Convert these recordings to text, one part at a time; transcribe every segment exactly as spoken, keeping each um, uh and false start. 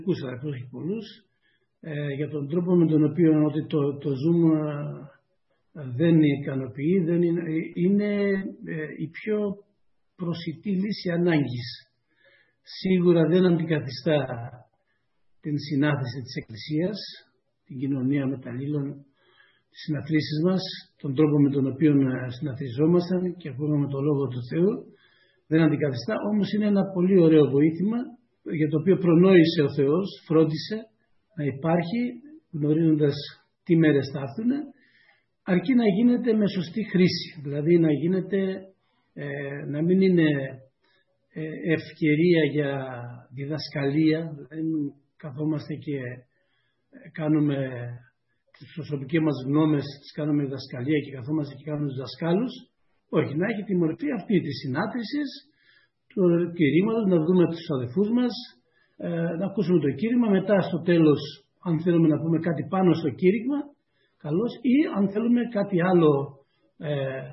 αδερφούς, όχι πολλούς, ε, για τον τρόπο με τον οποίο ότι το, το Zoom δεν ικανοποιεί, δεν είναι, είναι ε, η πιο προσιτή λύση ανάγκης. Σίγουρα δεν αντικαθιστά την συνάθρηση της Εκκλησίας, την κοινωνία μεταλλήλων, τις συναθρήσεις μας, τον τρόπο με τον οποίο συναθριζόμασταν και ακούγαμε το Λόγο του Θεού. Δεν αντικαθιστά, όμως είναι ένα πολύ ωραίο βοήθημα για το οποίο προνόησε ο Θεός, φρόντισε να υπάρχει, γνωρίζοντας τι μέρες θα έρθουν, αρκεί να γίνεται με σωστή χρήση. Δηλαδή να γίνεται, ε, να μην είναι ε, ευκαιρία για διδασκαλία, δηλαδή καθόμαστε και κάνουμε τις προσωπικές μας γνώμες, τις κάνουμε διδασκαλία και καθόμαστε και κάνουμε τους δασκάλους. Όχι, να έχει τη μορφή αυτή της συνάθρησης, του κηρύγματος, να δούμε τους αδελφούς μας, ε, να ακούσουμε το κήρυγμα, μετά στο τέλος αν θέλουμε να πούμε κάτι πάνω στο κήρυγμα, καλώς, ή αν θέλουμε κάτι άλλο, ε,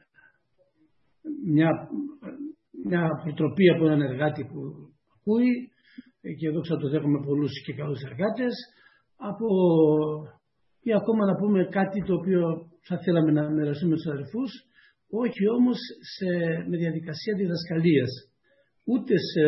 μια, μια προτροπή από έναν εργάτη που ακούει, και εδώ ξέρω το δέχομαι πολλούς και καλούς εργάτες, από, ή ακόμα να πούμε κάτι το οποίο θα θέλαμε να μοιραστούμε τους αδελφούς, όχι όμως σε, με διαδικασία διδασκαλίας. Ούτε σε,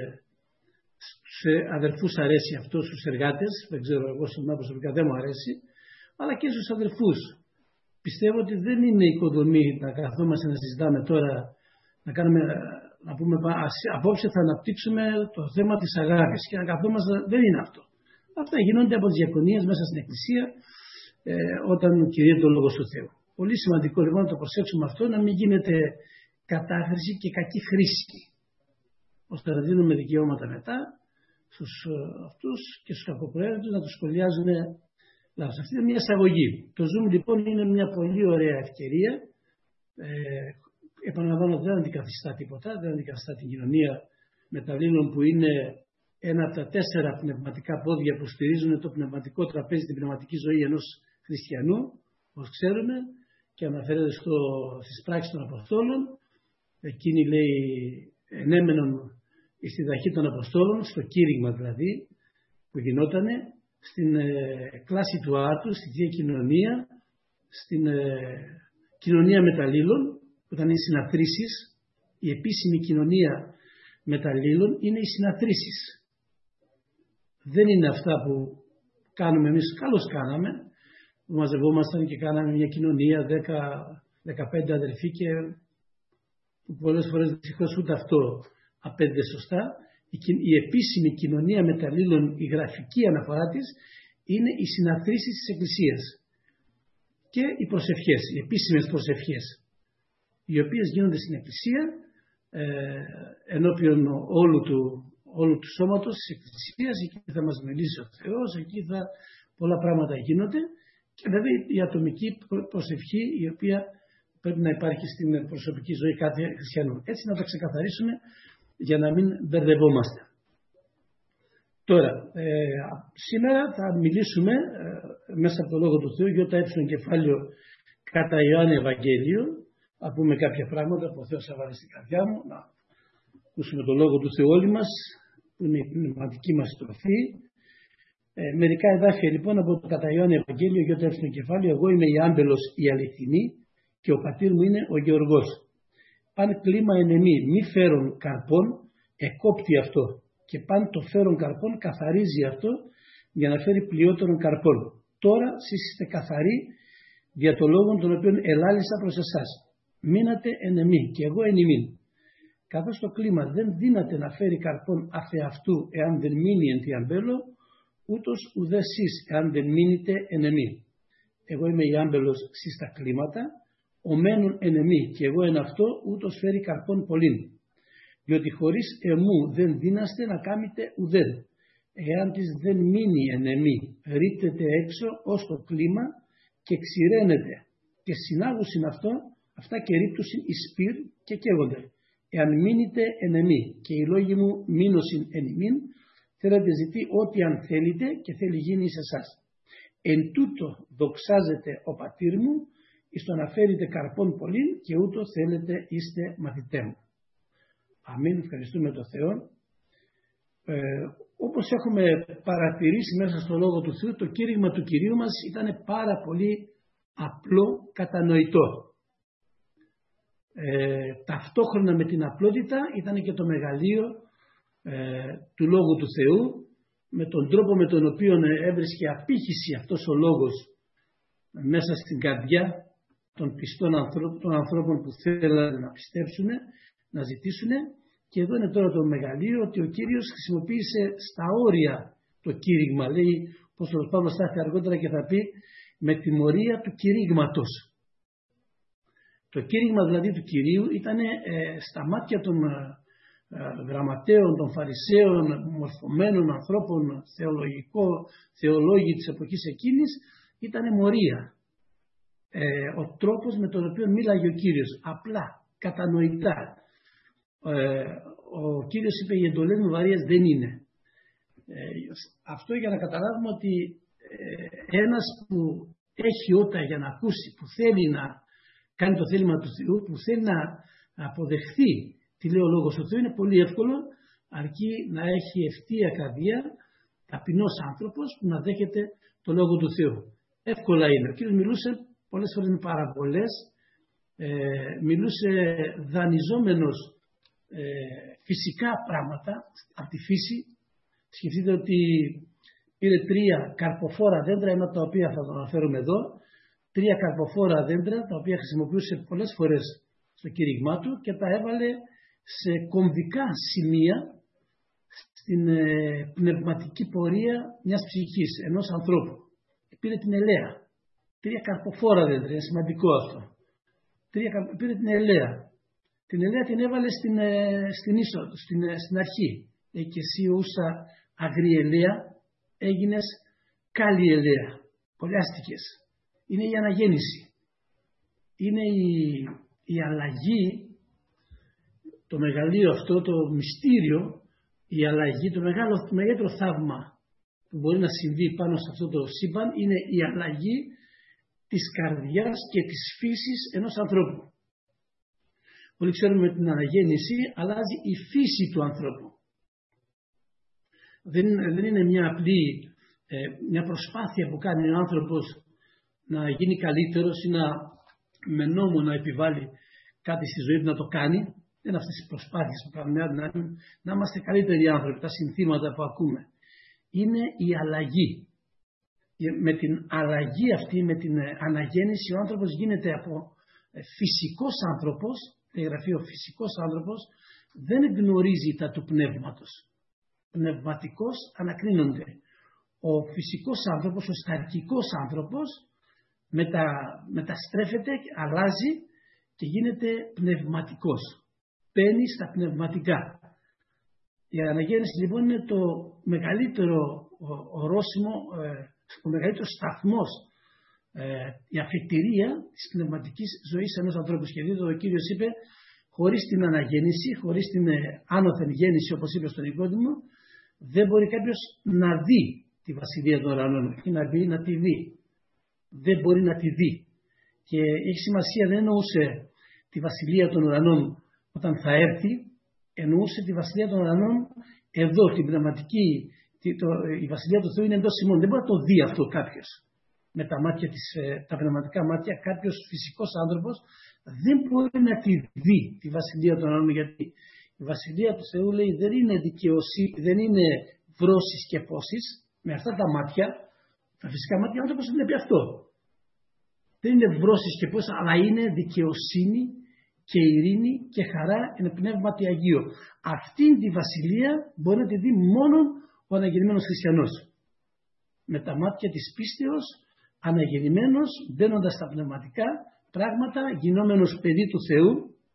σε αδελφούς αρέσει αυτό, στους εργάτες, δεν ξέρω, εγώ στον προσωπικά δεν μου αρέσει, αλλά και στους αδελφούς. Πιστεύω ότι δεν είναι οικοδομή να καθόμαστε να συζητάμε τώρα, να κάνουμε, να πούμε απόψε θα αναπτύξουμε το θέμα της αγάπης και να καθόμαστε, δεν είναι αυτό. Αυτά γίνονται από τις διακονίες μέσα στην Εκκλησία ε, όταν κηρύττει ο Λόγος του Θεού. Πολύ σημαντικό λοιπόν να το προσέξουμε αυτό, να μην γίνεται κατάχρηση και κακή χρήση, ώστε να δίνουμε δικαιώματα μετά στους αυτούς και στους κακοπροαίρετους να τους σχολιάζουν λάθος. Αυτή είναι μια εισαγωγή. Το Zoom λοιπόν είναι μια πολύ ωραία ευκαιρία. Ε, επαναλαμβάνω, δεν αντικαθιστά τίποτα, δεν αντικαθιστά την κοινωνία μεταλλήλων που είναι ένα από τα τέσσερα πνευματικά πόδια που στηρίζουν το πνευματικό τραπέζι, την πνευματική ζωή ενός χριστιανού, όπως ξέρουμε, και αναφέρεται στο, στις πράξεις των Αποστόλων. Εκείνη λέει ενέμενον στη δαχή των Αποστόλων, στο κήρυγμα δηλαδή που γινότανε, στην ε, κλάση του Άτου, στη Θεία Κοινωνία, στην ε, κοινωνία μεταλλήλων, που ήταν οι συναθρήσεις. Η επίσημη κοινωνία μεταλλήλων είναι οι συναθρήσεις. Δεν είναι αυτά που κάνουμε εμείς, καλώς κάναμε, που μαζευόμασταν και κάναμε μια κοινωνία δέκα με δεκαπέντε αδελφοί και πολλές φορές δυστυχώς ούτε αυτό απέδιδε σωστά. Η, η επίσημη κοινωνία μεταλλήλων, η γραφική αναφορά της, είναι οι συναθρήσεις της Εκκλησίας και οι προσευχές, οι επίσημες προσευχές, οι οποίες γίνονται στην Εκκλησία ε, ενώπιον όλου του, όλου του σώματος της Εκκλησίας. Εκεί θα μας μιλήσει ο Θεός, εκεί θα πολλά πράγματα γίνονται, και βέβαια η ατομική προσευχή η οποία πρέπει να υπάρχει στην προσωπική ζωή κάθε χριστιανού. Έτσι να τα ξεκαθαρίσουμε για να μην μπερδευόμαστε. Τώρα, ε, σήμερα θα μιλήσουμε ε, μέσα από το Λόγο του Θεού για το έψιλον κεφάλαιο κατά Ιωάννη Ευαγγέλιο. Θα πούμε κάποια πράγματα που ο Θεός θα βάλει στην καρδιά μου, να ακούσουμε το Λόγο του Θεού όλοι μας, που είναι η πνευματική μας τροφή. Ε, μερικά εδάφια λοιπόν από το κατά Ιωάννη Ευαγγέλιο για το έψιλον κεφάλαιο. Εγώ είμαι η άμπελος η αληθινή και ο πατήρ μου είναι ο Γεωργός. Αν κλίμα εν εμή μη φέρον καρπών, εκόπτει αυτό, και παν το φέρον καρπών καθαρίζει αυτό για να φέρει πλειότερον καρπών. Τώρα σεις είστε καθαροί δια το λόγο των οποίων ελάλησα προς εσάς. Μείνατε εν εμή και εγώ εν ημίν. Καθώς το κλίμα δεν δύναται να φέρει καρπών αφεαυτού εάν δεν μείνει εν τη αμπέλο, ούτως ουδέ σεις εάν δεν μείνετε εν εμή. Εγώ είμαι η άμπελος σεις τα κλίματα, ο μένουν εν εμή και εγώ εν αυτό, ούτως φέρει καρπών πολλήν. Διότι χωρίς εμού δεν δύναστε να κάμετε ουδέν. Εάν της δεν μείνει εν εμή, ρίπτεται έξω ως το κλίμα και ξηραίνεται. Και συνάγουσιν αυτό, αυτά και ρίπτουσιν εις πυρ και καίγονται. Εάν μείνετε εν εμή και οι λόγοι μου μείνωσιν εν ημίν, θέλετε ζητεί ό,τι αν θέλετε και θέλει γίνει σε εσάς. Εν τούτο δοξάζεται ο πατήρ μου, εις το να φέρετε καρπών πολλήν και ούτω θέλετε είστε μαθητέ μου. Αμήν, ευχαριστούμε τον Θεό. Ε, όπως έχουμε παρατηρήσει μέσα στο Λόγο του Θεού, το κήρυγμα του Κυρίου μας ήταν πάρα πολύ απλό, κατανοητό. Ε, ταυτόχρονα με την απλότητα ήταν και το μεγαλείο ε, του Λόγου του Θεού, με τον τρόπο με τον οποίο έβρισκε απήχηση αυτός ο λόγος μέσα στην καρδιά των πιστών ανθρώπων, των ανθρώπων που θέλουν να πιστέψουν, να ζητήσουν. Και εδώ είναι τώρα το μεγαλείο, ότι ο Κύριος χρησιμοποίησε στα όρια το κήρυγμα. Λέει, όπως ο Παύλος θα έρθει αργότερα και θα πει, με τιμωρία του κηρύγματος. Το κήρυγμα δηλαδή του Κυρίου ήταν ε, στα μάτια των ε, γραμματέων, των φαρισαίων, μορφωμένων ανθρώπων, θεολογικό, θεολόγοι της εποχής εκείνης, ήταν μορία. Ε, ο τρόπος με τον οποίο μίλαγε ο Κύριος, απλά, κατανοητά. Ε, ο Κύριος είπε, οι εντολές μου βαρύες δεν είναι. Ε, αυτό για να καταλάβουμε ότι ε, ένας που έχει ότα για να ακούσει, που θέλει να κάνει το θέλημα του Θεού, που θέλει να αποδεχθεί τι λέει ο Λόγος του Θεού, είναι πολύ εύκολο, αρκεί να έχει ευθεία καρδιά, ταπεινός άνθρωπος που να δέχεται το Λόγο του Θεού. Εύκολα είναι. Ο Κύριος μιλούσε πολλές φορές με παραβολές, ε, μιλούσε δανειζόμενος ε, φυσικά πράγματα από τη φύση. Σκεφτείτε ότι πήρε τρία καρποφόρα δέντρα, ένα τα οποία θα το αναφέρουμε εδώ, τρία καρποφόρα δέντρα τα οποία χρησιμοποιούσε πολλές φορές στο κήρυγμά του και τα έβαλε σε κομβικά σημεία στην ε, πνευματική πορεία μιας ψυχής, ενός ανθρώπου. Πήρε την ελαία, τρία καρποφόρα δέντρα, είναι σημαντικό αυτό. Τρία, πήρε την ελαία, την ελαία την έβαλε στην, ε, στην είσοδο, στην, ε, στην αρχή. Ε, και εσύ ούσα αγρή ελαία έγινες καλή ελαία, πολλιάστηκες. Είναι η αναγέννηση, είναι η, η αλλαγή, το μεγαλείο αυτό, το μυστήριο, η αλλαγή, το μεγάλο, το μεγαλύτερο θαύμα που μπορεί να συμβεί πάνω σε αυτό το σύμπαν είναι η αλλαγή της καρδιάς και της φύσης ενός ανθρώπου. Όλοι ξέρουμε με την αναγέννηση αλλάζει η φύση του ανθρώπου. Δεν, δεν είναι μια απλή ε, μια προσπάθεια που κάνει ο άνθρωπος να γίνει καλύτερος ή να με νόμο να επιβάλλει κάτι στη ζωή του να το κάνει. Δεν είναι αυτές οι προσπάθειες που κάνουμε να, να είμαστε καλύτεροι άνθρωποι, τα συνθήματα που ακούμε. Είναι η αλλαγή. Με την αλλαγή αυτή, με την αναγέννηση, ο άνθρωπος γίνεται από φυσικός άνθρωπος, η γραφή ο φυσικός άνθρωπος, δεν γνωρίζει τα του πνεύματος. Πνευματικός ανακρίνονται. Ο φυσικός άνθρωπος, ο σταρκικός άνθρωπος μετα, μεταστρέφεται, αλλάζει και γίνεται πνευματικός. Μπαίνει στα πνευματικά. Η αναγέννηση λοιπόν είναι το μεγαλύτερο ορόσημο, ο μεγαλύτερος σταθμός, η αφετηρία της πνευματικής ζωής ενός ανθρώπου. Και δείτε, ο Κύριος είπε, χωρίς την αναγέννηση, χωρίς την άνωθεν γέννηση, όπως είπε στον Νικόδημο, δεν μπορεί κάποιος να δει τη βασιλεία των ουρανών, όχι να μπει, να τη δει. Δεν μπορεί να τη δει. Και έχει σημασία, δεν εννοούσε τη βασιλεία των ουρανών όταν θα έρθει, εννοούσε τη βασιλεία των ουρανών εδώ, την πνευματική, το, η βασιλεία του Θεού είναι εντός ημών. Δεν μπορεί να το δει αυτό κάποιος. Με τα, μάτια της, τα πνευματικά μάτια, κάποιος φυσικός άνθρωπος δεν μπορεί να τη δει τη βασιλεία των ουρανών, γιατί η βασιλεία του Θεού, λέει, δεν είναι δικαιοσύνη, δεν είναι βρώσεις και πόσεις. Με αυτά τα μάτια, τα φυσικά μάτια, ο άνθρωπος βλέπει αυτό. Δεν είναι βρώσεις και πόσεις, αλλά είναι δικαιοσύνη και ειρήνη και χαρά, είναι πνεύματι Αγίο. Αυτή τη βασιλεία μπορεί να τη δει μόνο ο αναγεννημένος χριστιανός. Με τα μάτια της πίστεως, αναγεννημένος, μπαίνοντας στα πνευματικά πράγματα, γινόμενος παιδί του Θεού.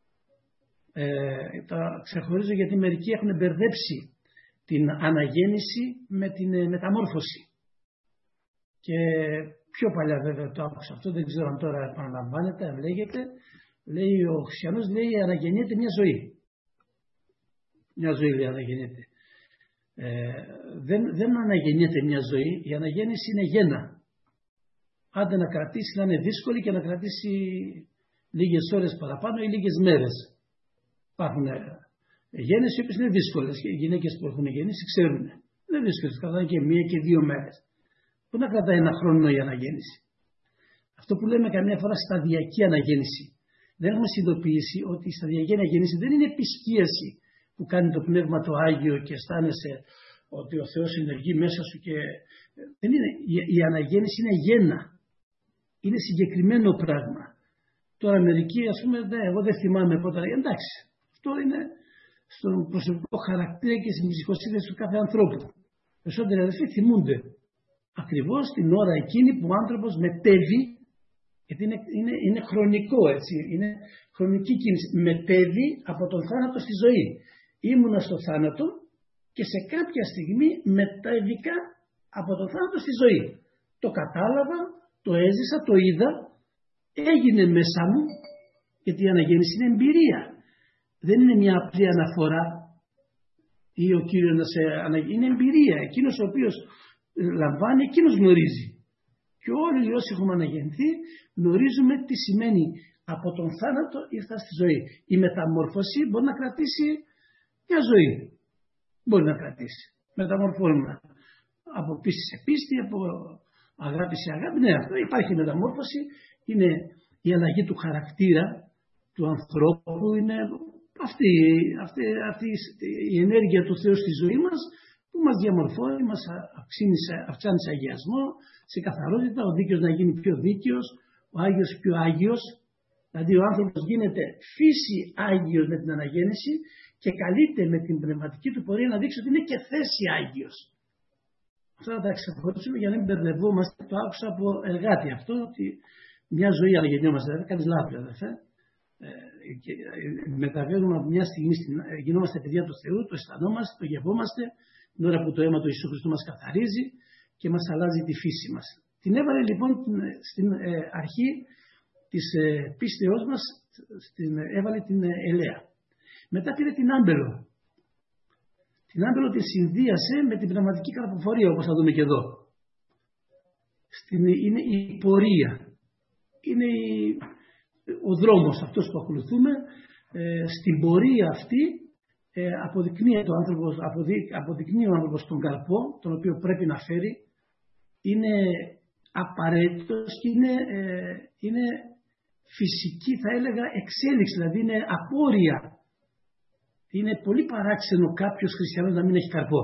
Ε, τα ξεχωρίζω γιατί μερικοί έχουν μπερδέψει την αναγέννηση με την ε, μεταμόρφωση. Και πιο παλιά βέβαια το άκουσα αυτό, δεν ξέρω αν τώρα επαναλαμβάνεται, αν λέγεται. Λέει ο χριστιανός, λέει, αναγεννιέται μια ζωή. Μια ζωή, λέει, αναγεννιέται. Ε, δεν, δεν αναγεννιέται μια ζωή, η αναγέννηση είναι γέννα. Άντε να κρατήσει, να είναι δύσκολη και να κρατήσει λίγες ώρες παραπάνω ή λίγες μέρες. Υπάρχουν γέννες οι οποίες είναι δύσκολες και οι γυναίκες που έχουν γεννήσει ξέρουν. Δεν βρίσκεται, κρατάει και μία και δύο μέρες. Πού να κρατάει ένα χρόνο η αναγέννηση. Αυτό που λέμε καμιά φορά σταδιακή αναγέννηση. Δεν έχουμε συνειδητοποιήσει ότι η σταδιακή αναγέννηση δεν είναι επισκίαση που κάνει το Πνεύμα το Άγιο και αισθάνεσαι ότι ο Θεός ενεργεί μέσα σου και δεν είναι. Η αναγέννηση είναι γέννα. Είναι συγκεκριμένο πράγμα. Τώρα μερικοί ας πούμε, ναι, εγώ δεν θυμάμαι πότε, εντάξει, αυτό είναι στον προσωπικό χαρακτήρα και στην ψυχοσύνθεση του κάθε ανθρώπου. Περισσότεροι αδελφοί θυμούνται ακριβώς την ώρα εκείνη που ο άνθρωπος μετέβει, γιατί είναι, είναι, είναι χρονικό έτσι, είναι χρονική κίνηση, μετέβει από τον θάνατο στη ζωή. Ήμουνα στο θάνατο και σε κάποια στιγμή μετέβηκα από τον θάνατο στη ζωή. Το κατάλαβα, το έζησα, το είδα, έγινε μέσα μου, γιατί η αναγέννηση είναι εμπειρία. Δεν είναι μια απλή αναφορά ή ο Κύριος να σε αναγεννήσει. Είναι εμπειρία. Εκείνος ο οποίος λαμβάνει, εκείνος γνωρίζει. Και όλοι όσοι έχουμε αναγεννηθεί γνωρίζουμε τι σημαίνει από τον θάνατο ήρθα στη ζωή. Η μεταμόρφωση μπορεί να κρατήσει μια ζωή. Μπορεί να κρατήσει. Μεταμορφώνουμε από πίστη σε πίστη, από αγάπη σε αγάπη. Ναι, αυτό υπάρχει μεταμόρφωση. Είναι η αλλαγή του χαρακτήρα του ανθρώπου. Είναι αυτή, αυτή, αυτή η ενέργεια του Θεού στη ζωή μας που μας διαμορφώνει, μας αυξάνει σε αγιασμό, σε καθαρότητα, ο δίκαιος να γίνει πιο δίκαιος, ο Άγιος πιο Άγιος. Δηλαδή ο άνθρωπος γίνεται φύση Άγιος με την αναγέννηση και καλείται με την πνευματική του πορεία να δείξει ότι είναι και θέση Άγιος. Αυτά θα τα ξεχωρίσουμε για να μην μπερδευόμαστε. Το άκουσα από εργάτη αυτό, ότι μια ζωή αναγεννιόμαστε, δηλαδή κάνεις λάθος αδερφέ. Ε, και μεταβαίνουμε από μια στιγμή, στην, γινόμαστε παιδιά του Θεού, το αισθανόμαστε, το γευόμαστε, την ώρα που το αίμα του Ιησού Χριστού μας καθαρίζει και μας αλλάζει τη φύση μας. Την έβαλε λοιπόν στην ε, αρχή της ε, πίστεώς μας, στην, έβαλε την ε, ελαία. Μετά πήρε την άμπελο. Την άμπελο τη συνδύασε με την πνευματική καρποφορία, όπως θα δούμε και εδώ. Στην, είναι η πορεία. Είναι η, ο δρόμος αυτός που ακολουθούμε. Ε, στην πορεία αυτή ε, αποδεικνύει, το άνθρωπος, αποδει, αποδεικνύει ο άνθρωπος τον καρπό, τον οποίο πρέπει να φέρει. Είναι απαραίτητος και είναι, ε, είναι φυσική, θα έλεγα, εξέλιξη. Δηλαδή είναι απόρρια. Είναι πολύ παράξενο κάποιος χριστιανός να μην έχει καρπό.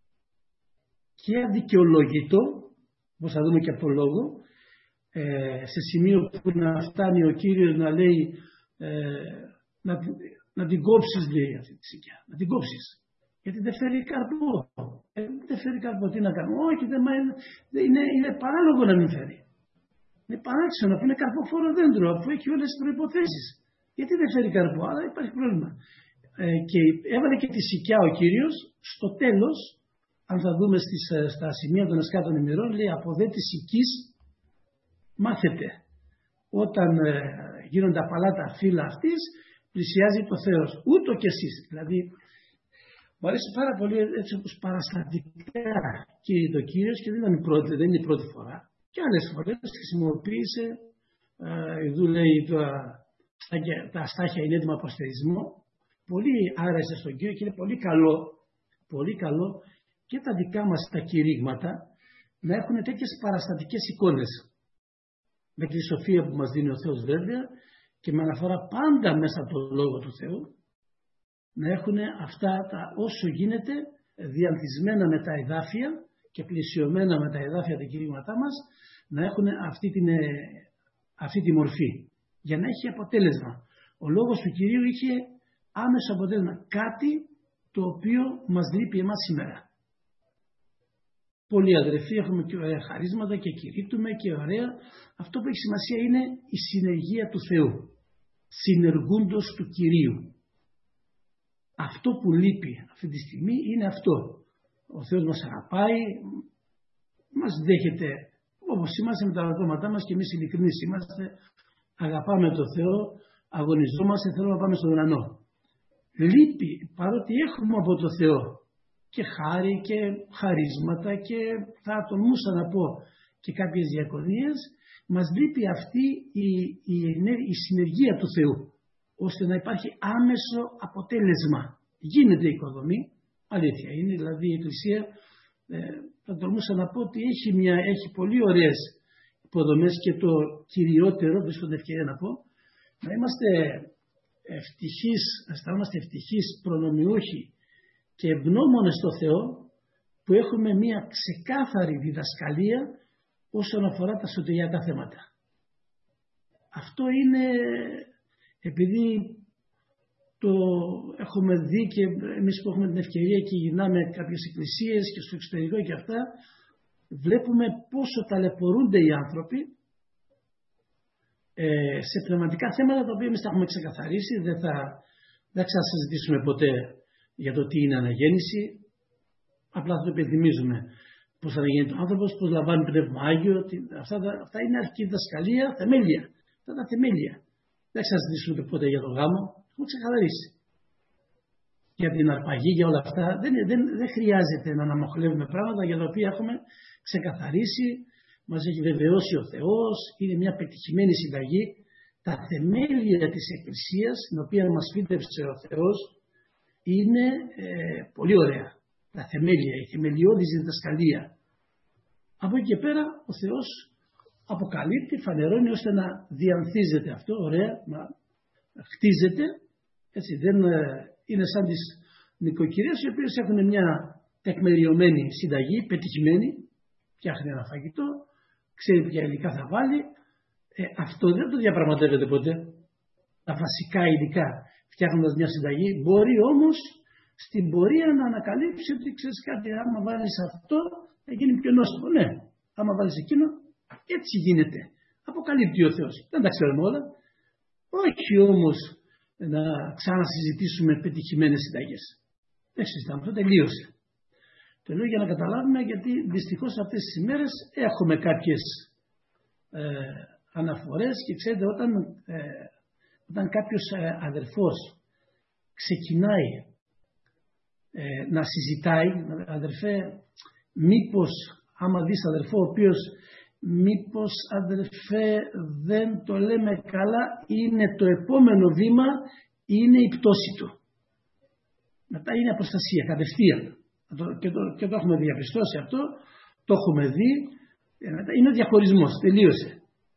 Και αδικαιολόγητο, όπως θα δούμε και από το λόγο, ε, σε σημείο που να φτάνει ο Κύριος να λέει ε, να, να την κόψεις, λέει αυτή τη σικιά, να την κόψεις. Γιατί δεν φέρει καρπό. Ε, δεν φέρει καρπό, τι να κάνω. Όχι, δεν, είναι, είναι παράλογο να μην φέρει. Είναι παράξενο που είναι καρποφόρο δέντρο, αφού έχει όλες τις προϋποθέσεις. Γιατί δεν φέρει καρπό, αλλά υπάρχει πρόβλημα. Ε, και έβαλε και τη σικιά ο Κύριος στο τέλος, αν θα δούμε στις, στα σημεία των εσκάτων ημερών, λέει από δε της σικής μάθετε. Όταν ε, γίνονται απαλά τα φύλλα αυτής, πλησιάζει το Θεός. Ούτω κι εσείς. Δηλαδή, μου αρέσει πάρα πολύ έτσι όπως παραστατικά κύριε το Κύριος και δεν είναι η πρώτη, δεν είναι η πρώτη φορά. Και άλλες φορές χρησιμοποίησε, ε, εδώ λέει το, τα αστάχια είναι έτοιμα αποστερισμό. Πολύ άρεσε στον Κύριο και είναι πολύ καλό, πολύ καλό και τα δικά μας τα κηρύγματα να έχουν τέτοιες παραστατικές εικόνες. Με τη σοφία που μας δίνει ο Θεός βέβαια και με αναφορά πάντα μέσα από τον Λόγο του Θεού να έχουν αυτά τα όσο γίνεται διανθισμένα με τα εδάφια και πλησιωμένα με τα εδάφια τα κηρύγματά μας να έχουν αυτή, την, αυτή τη μορφή για να έχει αποτέλεσμα. Ο Λόγος του Κυρίου είχε άμεσο αποτέλεσμα. Κάτι το οποίο μας λείπει εμάς σήμερα. Πολλοί αδερφοί έχουμε και ωραία χαρίσματα και κηρύττουμε και ωραία. Αυτό που έχει σημασία είναι η συνεργία του Θεού. Συνεργούντος του Κυρίου. Αυτό που λείπει αυτή τη στιγμή είναι αυτό. Ο Θεός μας αγαπάει, μας δέχεται όπως είμαστε με τα ατόματά μας και εμείς ειλικρινείς είμαστε. Αγαπάμε τον Θεό, αγωνιζόμαστε, θέλουμε να πάμε στον ουρανό. Λείπει, παρότι έχουμε από το Θεό και χάρη και χαρίσματα και θα τολμούσα να πω και κάποιες διακονίες, μας λείπει αυτή η, η, η συνεργία του Θεού, ώστε να υπάρχει άμεσο αποτέλεσμα. Γίνεται η οικοδομή, αλήθεια είναι, δηλαδή η Εκκλησία ε, θα τολμούσα να πω ότι έχει, μια, έχει πολύ ωραίες υποδομές και το κυριότερο, βρίσκω την ευκαιρία να πω, να είμαστε ευτυχείς, να αισθανόμαστε ευτυχείς, προνομιούχοι και ευγνώμονες στο Θεό που έχουμε μια ξεκάθαρη διδασκαλία όσον αφορά τα σωτηριακά θέματα. Αυτό είναι επειδή το έχουμε δει και εμείς που έχουμε την ευκαιρία και γυρνάμε κάποιες εκκλησίες και στο εξωτερικό και αυτά, βλέπουμε πόσο ταλαιπωρούνται οι άνθρωποι ε, σε πνευματικά θέματα τα οποία εμείς τα έχουμε ξεκαθαρίσει. Δεν θα, δεν θα ξανασυζητήσουμε ποτέ για το τι είναι αναγέννηση. Απλά θα το υπενθυμίζουμε πώς αναγέννεται ο άνθρωπος, πώς λαμβάνει πνεύμα Άγιο. Αυτά, αυτά είναι αρχική διδασκαλία, θεμέλια. Αυτά τα θεμέλια. Δεν θα συζητήσουμε ποτέ για τον γάμο. Έχουμε ξεκαθαρίσει. Για την αρπαγή, για όλα αυτά. Δεν, δεν, δεν χρειάζεται να αναμοχλεύουμε πράγματα για τα οποία έχουμε ξεκαθαρίσει. Μας έχει βεβαιώσει ο Θεός. Είναι μια πετυχημένη συνταγή. Τα θεμέλια της Εκκλησίας, την οποία μας φύτευσε ο Θεός, είναι ε, πολύ ωραία. Τα θεμέλια, η θεμελιώδης διδασκαλία. Από εκεί και πέρα ο Θεός αποκαλύπτει, φανερώνει ώστε να διανθίζεται αυτό, ωραία, να χτίζεται. Έτσι, δεν είναι σαν τις νοικοκυρίες οι οποίες έχουν μια τεκμεριωμένη συνταγή, πετυχημένη, φτιάχνει ένα φαγητό, ξέρει ποια υλικά θα βάλει. Ε, αυτό δεν το διαπραγματεύεται ποτέ. Τα βασικά υλικά φτιάχνοντας μια συνταγή, μπορεί όμως στην πορεία να ανακαλύψει ότι ξέρεις κάτι, άμα βάλεις αυτό θα γίνει πιο νόστιμο. Ναι, άμα βάλεις εκείνο, έτσι γίνεται. Αποκαλύπτει ο Θεός. Δεν τα ξέρουμε όλα. Όχι όμως να ξανασυζητήσουμε πετυχημένες συνταγές. Δεν συζητάμε, αυτό τελείωσε. Το λέω για να καταλάβουμε, γιατί δυστυχώς αυτές τις ημέρες έχουμε κάποιες ε, αναφορές και ξέρετε όταν, ε, όταν κάποιος ε, αδερφός ξεκινάει ε, να συζητάει, αδερφέ, μήπως άμα δεις αδερφό ο οποίος μήπως αδερφέ δεν το λέμε καλά, είναι το επόμενο βήμα, είναι η πτώση του. Μετά είναι αποστασία, κατευθείαν. Και το, και το έχουμε διαπιστώσει αυτό, το έχουμε δει, μετά είναι ο διαχωρισμός, τελείωσε.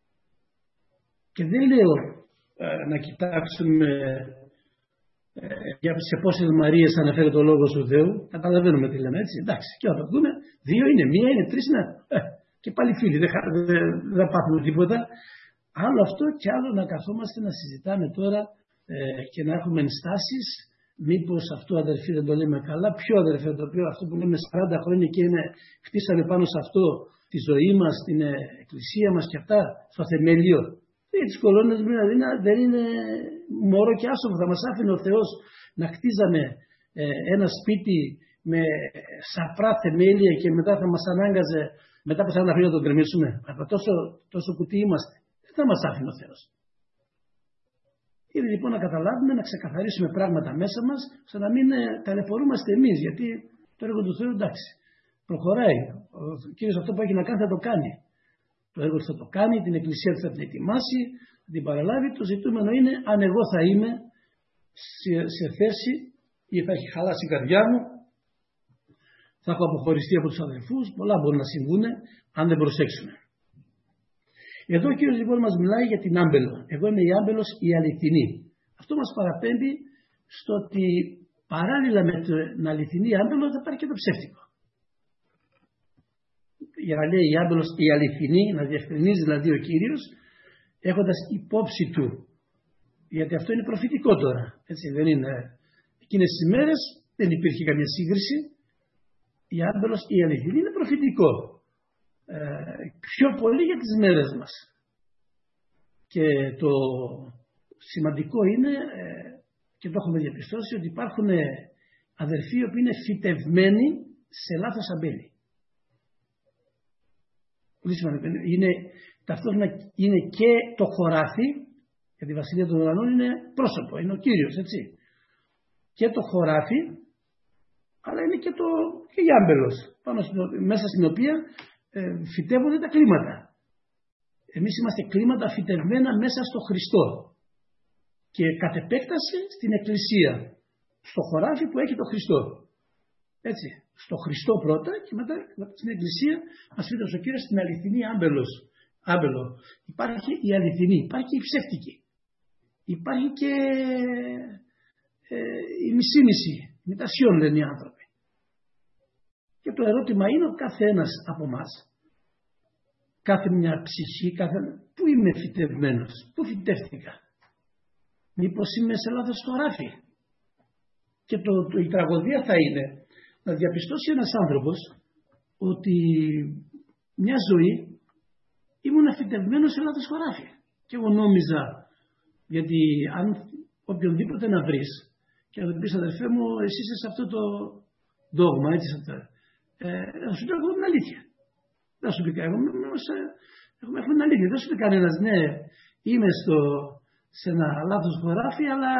Και δεν λέω ε, να κοιτάξουμε ε, για σε πόσες Μαρίες αναφέρεται ο λόγος του Θεού, καταλαβαίνουμε τι λέμε, έτσι, εντάξει, και όταν δούμε, δύο είναι, μία είναι, τρεις είναι, ε, και πάλι φίλοι, δεν, δεν, δεν πάθουμε τίποτα. Άλλο αυτό και άλλο να καθόμαστε να συζητάμε τώρα ε, και να έχουμε ενστάσεις, μήπως αυτό αδερφοί δεν το λέμε καλά, ποιο αδερφέ, το οποίο αυτό που λέμε σαράντα χρόνια και είναι, χτίσαμε πάνω σε αυτό τη ζωή μας, την ε, εκκλησία μας και αυτά, στο θεμέλιο. Για τις κολόνες δηλαδή δεν είναι μωρό και άσοφο. Θα μας άφηνε ο Θεός να χτίζαμε ε, ένα σπίτι με σαπρά θεμέλια και μετά θα μας ανάγκαζε μετά από σαράντα χρόνια να τον κρεμίσουμε. Από τόσο, τόσο κουτί είμαστε. Δεν θα μας άφηνε ο Θεός. Είναι λοιπόν να καταλάβουμε, να ξεκαθαρίσουμε πράγματα μέσα μας, ώστε να μην ταλαιπωρούμαστε εμείς. Γιατί το έργο του Θεού, εντάξει, προχωράει. Ο Κύριος αυτό που έχει να κάνει θα το κάνει. Το έργο θα το κάνει, την εκκλησία του θα την ετοιμάσει, θα την παραλάβει. Το ζητούμενο είναι αν εγώ θα είμαι σε, σε θέση ή θα έχει χαλάσει η καρδιά μου, θα έχω αποχωριστεί από τους αδελφούς, πολλά μπορούν να συμβούν αν δεν προσέξουμε. Εδώ ο Κύριος λοιπόν μας μιλάει για την άμπελο. Εγώ είμαι η άμπελος η αληθινή. Αυτό μας παραπέμπει στο ότι παράλληλα με την αληθινή άμπελο θα υπάρχει και το ψεύτικο. Για να λέει η άμπελος η αληθινή, να διευκρινίζει δηλαδή ο Κύριος, έχοντας υπόψη του, γιατί αυτό είναι προφητικό τώρα, έτσι δεν είναι. Εκείνες τις ημέρες δεν υπήρχε καμία σύγκριση. Η άμπελος η αληθινή είναι προφητικό. Ε, πιο πολύ για τις μέρες μας. Και το σημαντικό είναι, ε, και το έχουμε διαπιστώσει, ότι υπάρχουν αδερφοί που είναι φυτευμένοι σε λάθος αμπέλι. Πολύ σημαντικό. Είναι, ταυτόχρονα είναι και το χωράφι, γιατί η Βασιλεία των Ουρανών είναι πρόσωπο, είναι ο Κύριος, έτσι. Και το χωράφι, αλλά είναι και, το, και η άμπελος, πάνω στην, μέσα στην οποία ε, φυτεύονται τα κλίματα. Εμείς είμαστε κλίματα φυτευμένα μέσα στο Χριστό και κατ' επέκταση στην Εκκλησία, στο χωράφι που έχει το Χριστό. Έτσι. στο Χριστό πρώτα και μετά στην Εκκλησία μας φύτρωσε ο Κύριος την αληθινή άμπελος. Άμπελο. Υπάρχει η αληθινή, υπάρχει και η ψεύτικη. Υπάρχει και ε, η μισή-μισή. Μητασιόν λένε οι άνθρωποι. Και το ερώτημα είναι ο καθένας από εμάς, κάθε μια ψυχή, κάθε... πού είμαι φυτευμένος, πού φυτεύτηκα. Μήπως είμαι σε λάθος χωράφι. Και το, το, η τραγωδία θα είναι να διαπιστώσει ένας άνθρωπος ότι μια ζωή ήμουν φυτευμένος σε λάθος χωράφι. Και εγώ νόμιζα, γιατί αν οποιονδήποτε να βρεις και να του πεις αδερφέ μου, εσύ είσαι σε αυτό το δόγμα, έτσι ε, θα σου πει εγώ την αλήθεια. Δεν θα σου πει εγώ, έχουμε την αλήθεια. Δεν σου πει κανένας, ναι, είμαι στο, σε ένα λάθος χωράφι, αλλά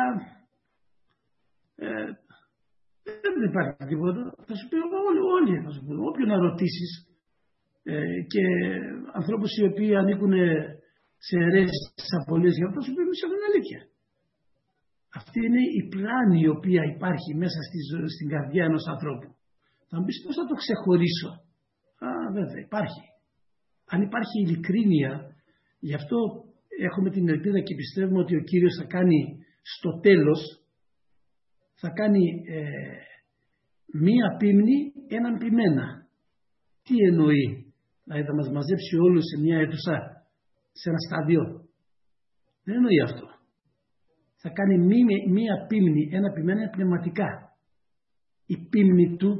ε, δεν υπάρχει τίποτα. Θα σου πει όλοι, όλοι θα σου πει, όποιον να ρωτήσεις ε, και ανθρώπους οι οποίοι ανήκουν σε αιρέσεις, σε απολύες, για αυτό σου πει μισό την αλήθεια. Αυτή είναι η πλάνη η οποία υπάρχει μέσα στη, στην καρδιά ενός ανθρώπου. Θα μου πεις πώς θα το ξεχωρίσω. Α, βέβαια υπάρχει. Αν υπάρχει ειλικρίνεια, γι' αυτό έχουμε την ελπίδα και πιστεύουμε ότι ο Κύριος θα κάνει στο τέλος, θα κάνει ε, μία πίμνη έναν ποιμένα. Τι εννοεί? Δηλαδή θα μας μαζέψει όλους σε μια αίθουσα, σε ένα στάδιο. Δεν εννοεί αυτό. Θα κάνει μία, μία πίμνη, ένα ποιμένα πνευματικά. Η πίμνη του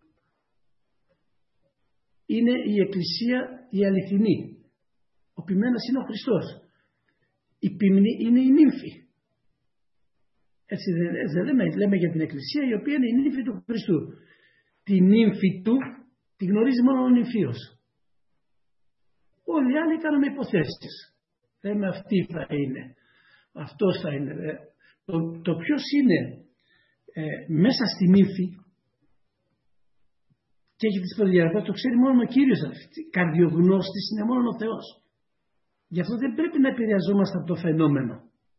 είναι η Εκκλησία η αληθινή. Ο ποιμένας είναι ο Χριστός. Η πίμνη είναι η νύμφη. Έτσι δεν λέμε, λέμε για την Εκκλησία η οποία είναι η νύμφη του Χριστού. Τη νύμφη του τη γνωρίζει μόνο ο νυμφίος. Όλοι οι άλλοι κάνουμε υποθέσεις. Λέμε αυτή θα είναι. Αυτός θα είναι. Το, το ποιος είναι ε, μέσα στη νύμφη και έχει τις προδιαγραφές, το ξέρει μόνο ο Κύριος. Καρδιογνώστης είναι μόνο ο Θεός. Γι' αυτό δεν πρέπει να επηρεαζόμαστε από το φαινόμενο.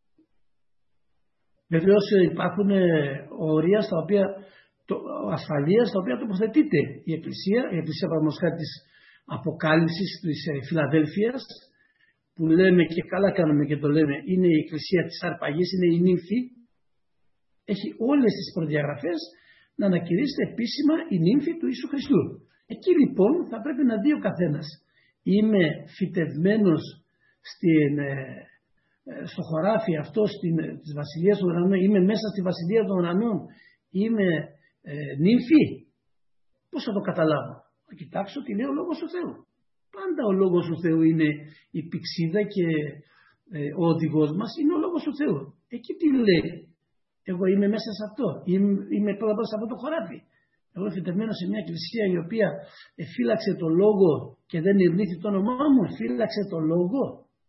Βεβαίως υπάρχουν όρια στα οποία, το, ασφαλείας στα οποία τοποθετείται η Εκκλησία, η Εκκλησία παραδείγματος της Αποκάλυψης της Φιλαδέλφειας, που λέμε και καλά κάνουμε και το λέμε, είναι η Εκκλησία της Αρπαγής, είναι η νύμφη, έχει όλες τις προδιαγραφές να ανακηρύσσεται επίσημα η νύμφη του Ιησού Χριστού. Εκεί λοιπόν θα πρέπει να δει ο καθένας. Είμαι φυτευμένος στην, στο χωράφι αυτό στην, της Βασιλείας των Ουρανών, είμαι μέσα στη Βασιλεία των Ουρανών, είμαι ε, νύμφη. Πώς θα το καταλάβω? Θα κοιτάξω τι λέει ο Λόγος του Θεού. Πάντα ο Λόγος του Θεού είναι η πηξίδα και ε, ο οδηγός μας είναι ο Λόγος του Θεού. Εκεί τι λέει? Εγώ είμαι μέσα σε αυτό. Είμαι, είμαι πρώτα σε αυτό το χωράφι. Εγώ είμαι φυτευμένος σε μια εκκλησία η οποία φύλαξε το Λόγο και δεν ειρνήθη το όνομά μου. Φύλαξε το Λόγο.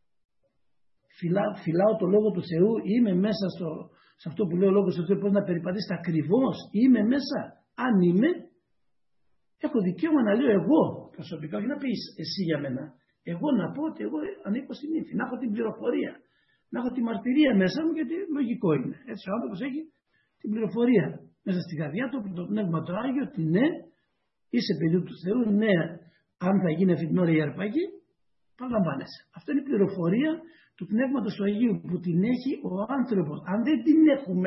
Φυλά, φυλάω το Λόγο του Θεού. Είμαι μέσα στο, σε αυτό που λέει ο Λόγος του Θεού. Πώς να περιπατήσετε ακριβώς. Είμαι μέσα. Αν είμαι, έχω δικαίωμα να λέω εγώ προσωπικά, όχι να πεις εσύ για μένα. Εγώ να πω ότι εγώ ανήκω στην νύμφη. Να έχω την πληροφορία. Να έχω τη μαρτυρία μέσα μου, γιατί λογικό είναι. Έτσι ο άνθρωπος έχει την πληροφορία μέσα στην καρδιά του, το Πνεύμα το Άγιο, ότι ναι, είσαι παιδί του Θεού, ναι, αν θα γίνει αυτή την ώρα η αρπαγή, παραλαμβάνεσαι. Αυτό είναι η πληροφορία του Πνεύματος του Αγίου που την έχει ο άνθρωπος. Αν δεν την έχουμε,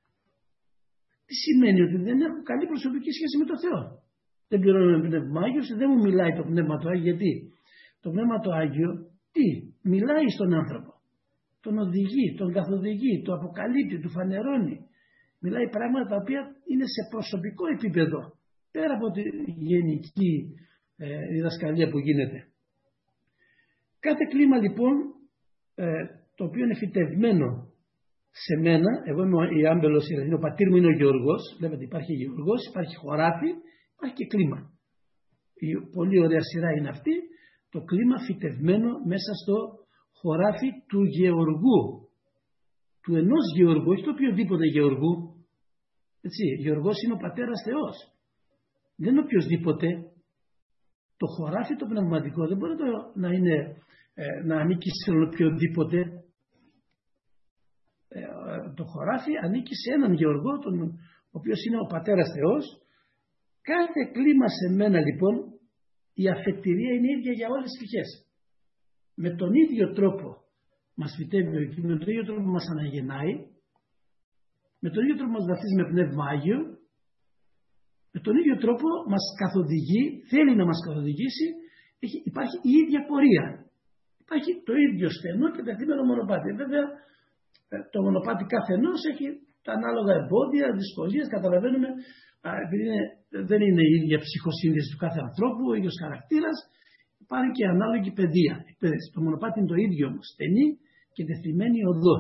τι σημαίνει? Ότι δεν έχω καλή προσωπική σχέση με τον Θεό. Δεν πληρώνω με Πνεύμα Άγιο, δεν μου μιλάει το Πνεύμα του Άγιο. Γιατί το Πνεύμα του Άγιο τι? Μιλάει στον άνθρωπο. Τον οδηγεί, τον καθοδηγεί, το αποκαλύπτει, του φανερώνει. Μιλάει πράγματα τα οποία είναι σε προσωπικό επίπεδο, πέρα από τη γενική ε, διδασκαλία που γίνεται. Κάθε κλίμα λοιπόν ε, το οποίο είναι φυτευμένο σε μένα, εγώ είμαι η άμπελος, δηλαδή ο πατήρ μου είναι ο Γεωργός, βλέπετε υπάρχει Γεωργός, υπάρχει χωράφι, υπάρχει και κλίμα. Η πολύ ωραία σειρά είναι αυτή, το κλίμα φυτευμένο μέσα στο χωράφι του Γεωργού, του ενός Γεωργού, όχι το οποιοδήποτε Γεωργού. Έτσι, Γεωργός είναι ο Πατέρας Θεός. Δεν είναι οποιοσδήποτε. Το χωράφι το πνευματικό δεν μπορεί το, να, είναι, ε, να ανήκει σε οποιοδήποτε. Ε, το χωράφι ανήκει σε έναν Γεωργό, τον, ο οποίος είναι ο Πατέρας Θεός, Κάθε κλίμα σε μένα λοιπόν, η αφετηρία είναι ίδια για όλες τις πτυχές. Με τον ίδιο τρόπο μας φυτεύει ο Κύριος, με τον ίδιο τρόπο μας αναγεννάει, με τον ίδιο τρόπο μας βαφτίζει με πνεύμα Άγιο, με τον ίδιο τρόπο μας καθοδηγεί, θέλει να μας καθοδηγήσει, έχει, υπάρχει η ίδια πορεία. Υπάρχει το ίδιο στενό και τεθειμένο μονοπάτι. Βέβαια, το μονοπάτι καθενός έχει τα ανάλογα εμπόδια, δυσκολίες, καταλαβαίνουμε, επειδή είναι, δεν είναι η ίδια ψυχοσύνδεση του κάθε ανθρώπου, ο ίδιος χαρακτήρας, υπάρχει και ανάλογη παιδεία. Το μονοπάτι είναι το ίδιο όμως, στενή και τεθειμένη οδό.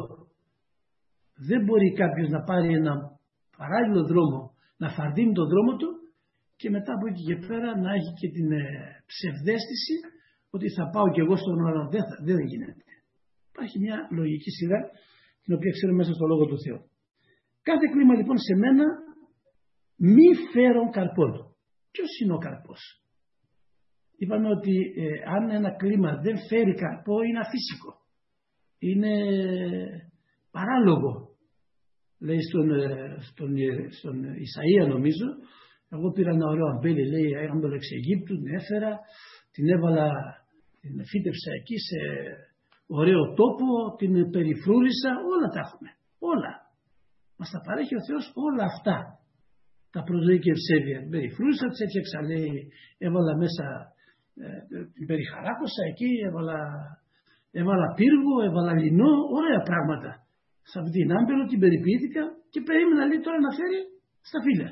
Δεν μπορεί κάποιος να πάρει ένα παράλληλο δρόμο, να φαρδίνει τον δρόμο του και μετά από εκεί και πέρα να έχει και την ε, ψευδαίσθηση ότι θα πάω κι εγώ στον ουρανό. Δεν, θα, δεν γίνεται. Υπάρχει μια λογική σειρά την οποία ξέρουμε μέσα στο Λόγο του Θεού. Κάθε κλίμα λοιπόν σε μένα μη φέρον καρπών. Ποιος είναι ο καρπός? Είπαμε ότι ε, αν ένα κλίμα δεν φέρει καρπό είναι αφύσικο. Είναι παράλογο. Λέει στον, στον, στον Ισαΐα νομίζω, εγώ πήρα ένα ωραίο αμπέλι, λέει, άμπελο εξ Αιγύπτου, την έφερα, την έβαλα, την φύτευσα εκεί σε ωραίο τόπο, την περιφρούρισα, όλα τα έχουμε, όλα. Μας τα παρέχει ο Θεός όλα αυτά. Τα προσδοή και ευσέβεια. Την περιφρούρισα, της έφτιαξα, λέει, έβαλα μέσα, ε, την περιχαράκωσα εκεί, έβαλα, έβαλα πύργο, έβαλα λινό, ωραία πράγματα. Σε αυτήν την άμπελο την περιποιήθηκα και περίμενα, λέει, τώρα να φέρει στα φύλλα.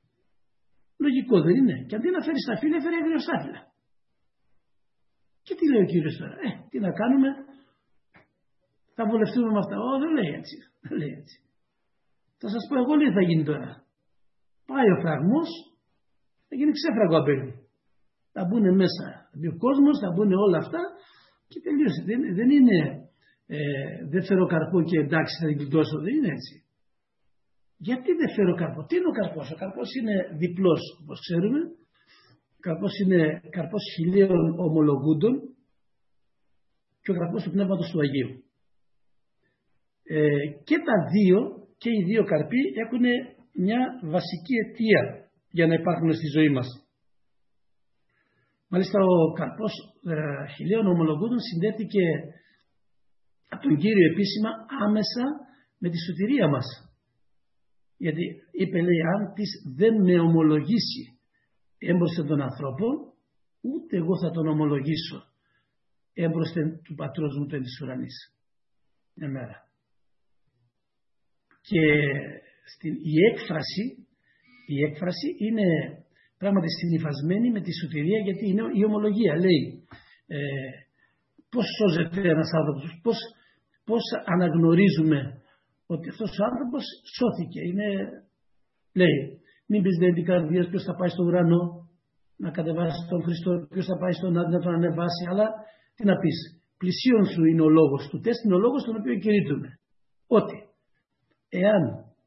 Λογικό δεν είναι? Και αντί να φέρει στα φύλλα, φέρει αγριοστάφυλλα. Και τι λέει ο Κύριος τώρα? Ε, τι να κάνουμε? Θα βολευτούμε με αυτά? Ω, δεν λέει έτσι. Δεν λέει έτσι. Θα σας πω εγώ, λέει, θα γίνει τώρα. Πάει ο φραγμός, θα γίνει ξέφραγο αμπέλι. Θα μπουν μέσα, θα μπει ο κόσμος, θα μπουν όλα αυτά και τελείωσε. Δεν, δεν είναι ε, δεν φέρω καρπό και εντάξει θα την κλειτώσω. Δεν είναι έτσι. Γιατί δεν φέρω καρπό? Τι είναι ο καρπός? Ο καρπός είναι διπλός, όπως ξέρουμε. Ο καρπός είναι καρπός χιλίων ομολογούντων και ο καρπός του Πνεύματος του Αγίου. Ε, και τα δύο, και οι δύο καρποί έχουν μια βασική αιτία για να υπάρχουν στη ζωή μας. Μάλιστα ο καρπός ε, χιλίων ομολογούντων συνδέθηκε από τον Κύριο επίσημα άμεσα με τη σωτηρία μας. Γιατί είπε, λέει, αν της δεν με ομολογήσει έμπροσθεν των ανθρώπων, ούτε εγώ θα τον ομολογήσω έμπροσθεν του Πατρός μου του εν της ουρανής. Μια μέρα. Και στην, η έκφραση η έκφραση είναι πράγματι συνυφασμένη με τη σωτηρία, γιατί είναι η ομολογία. Λέει ε, πώς σώζεται ένας άνθρωπος, πώς, πώς αναγνωρίζουμε ότι αυτός ο άνθρωπος σώθηκε. Είναι, λέει, μην πεις δεν την καρδίας ποιος θα πάει στον ουρανό να κατεβάσει τον Χριστό, ποιος θα πάει στον Άδη να τον ανεβάσει, αλλά τι να πεις, πλησίον σου είναι ο λόγος του τεστ, είναι ο λόγος τον οποίο κηρύττουμε. Ότι εάν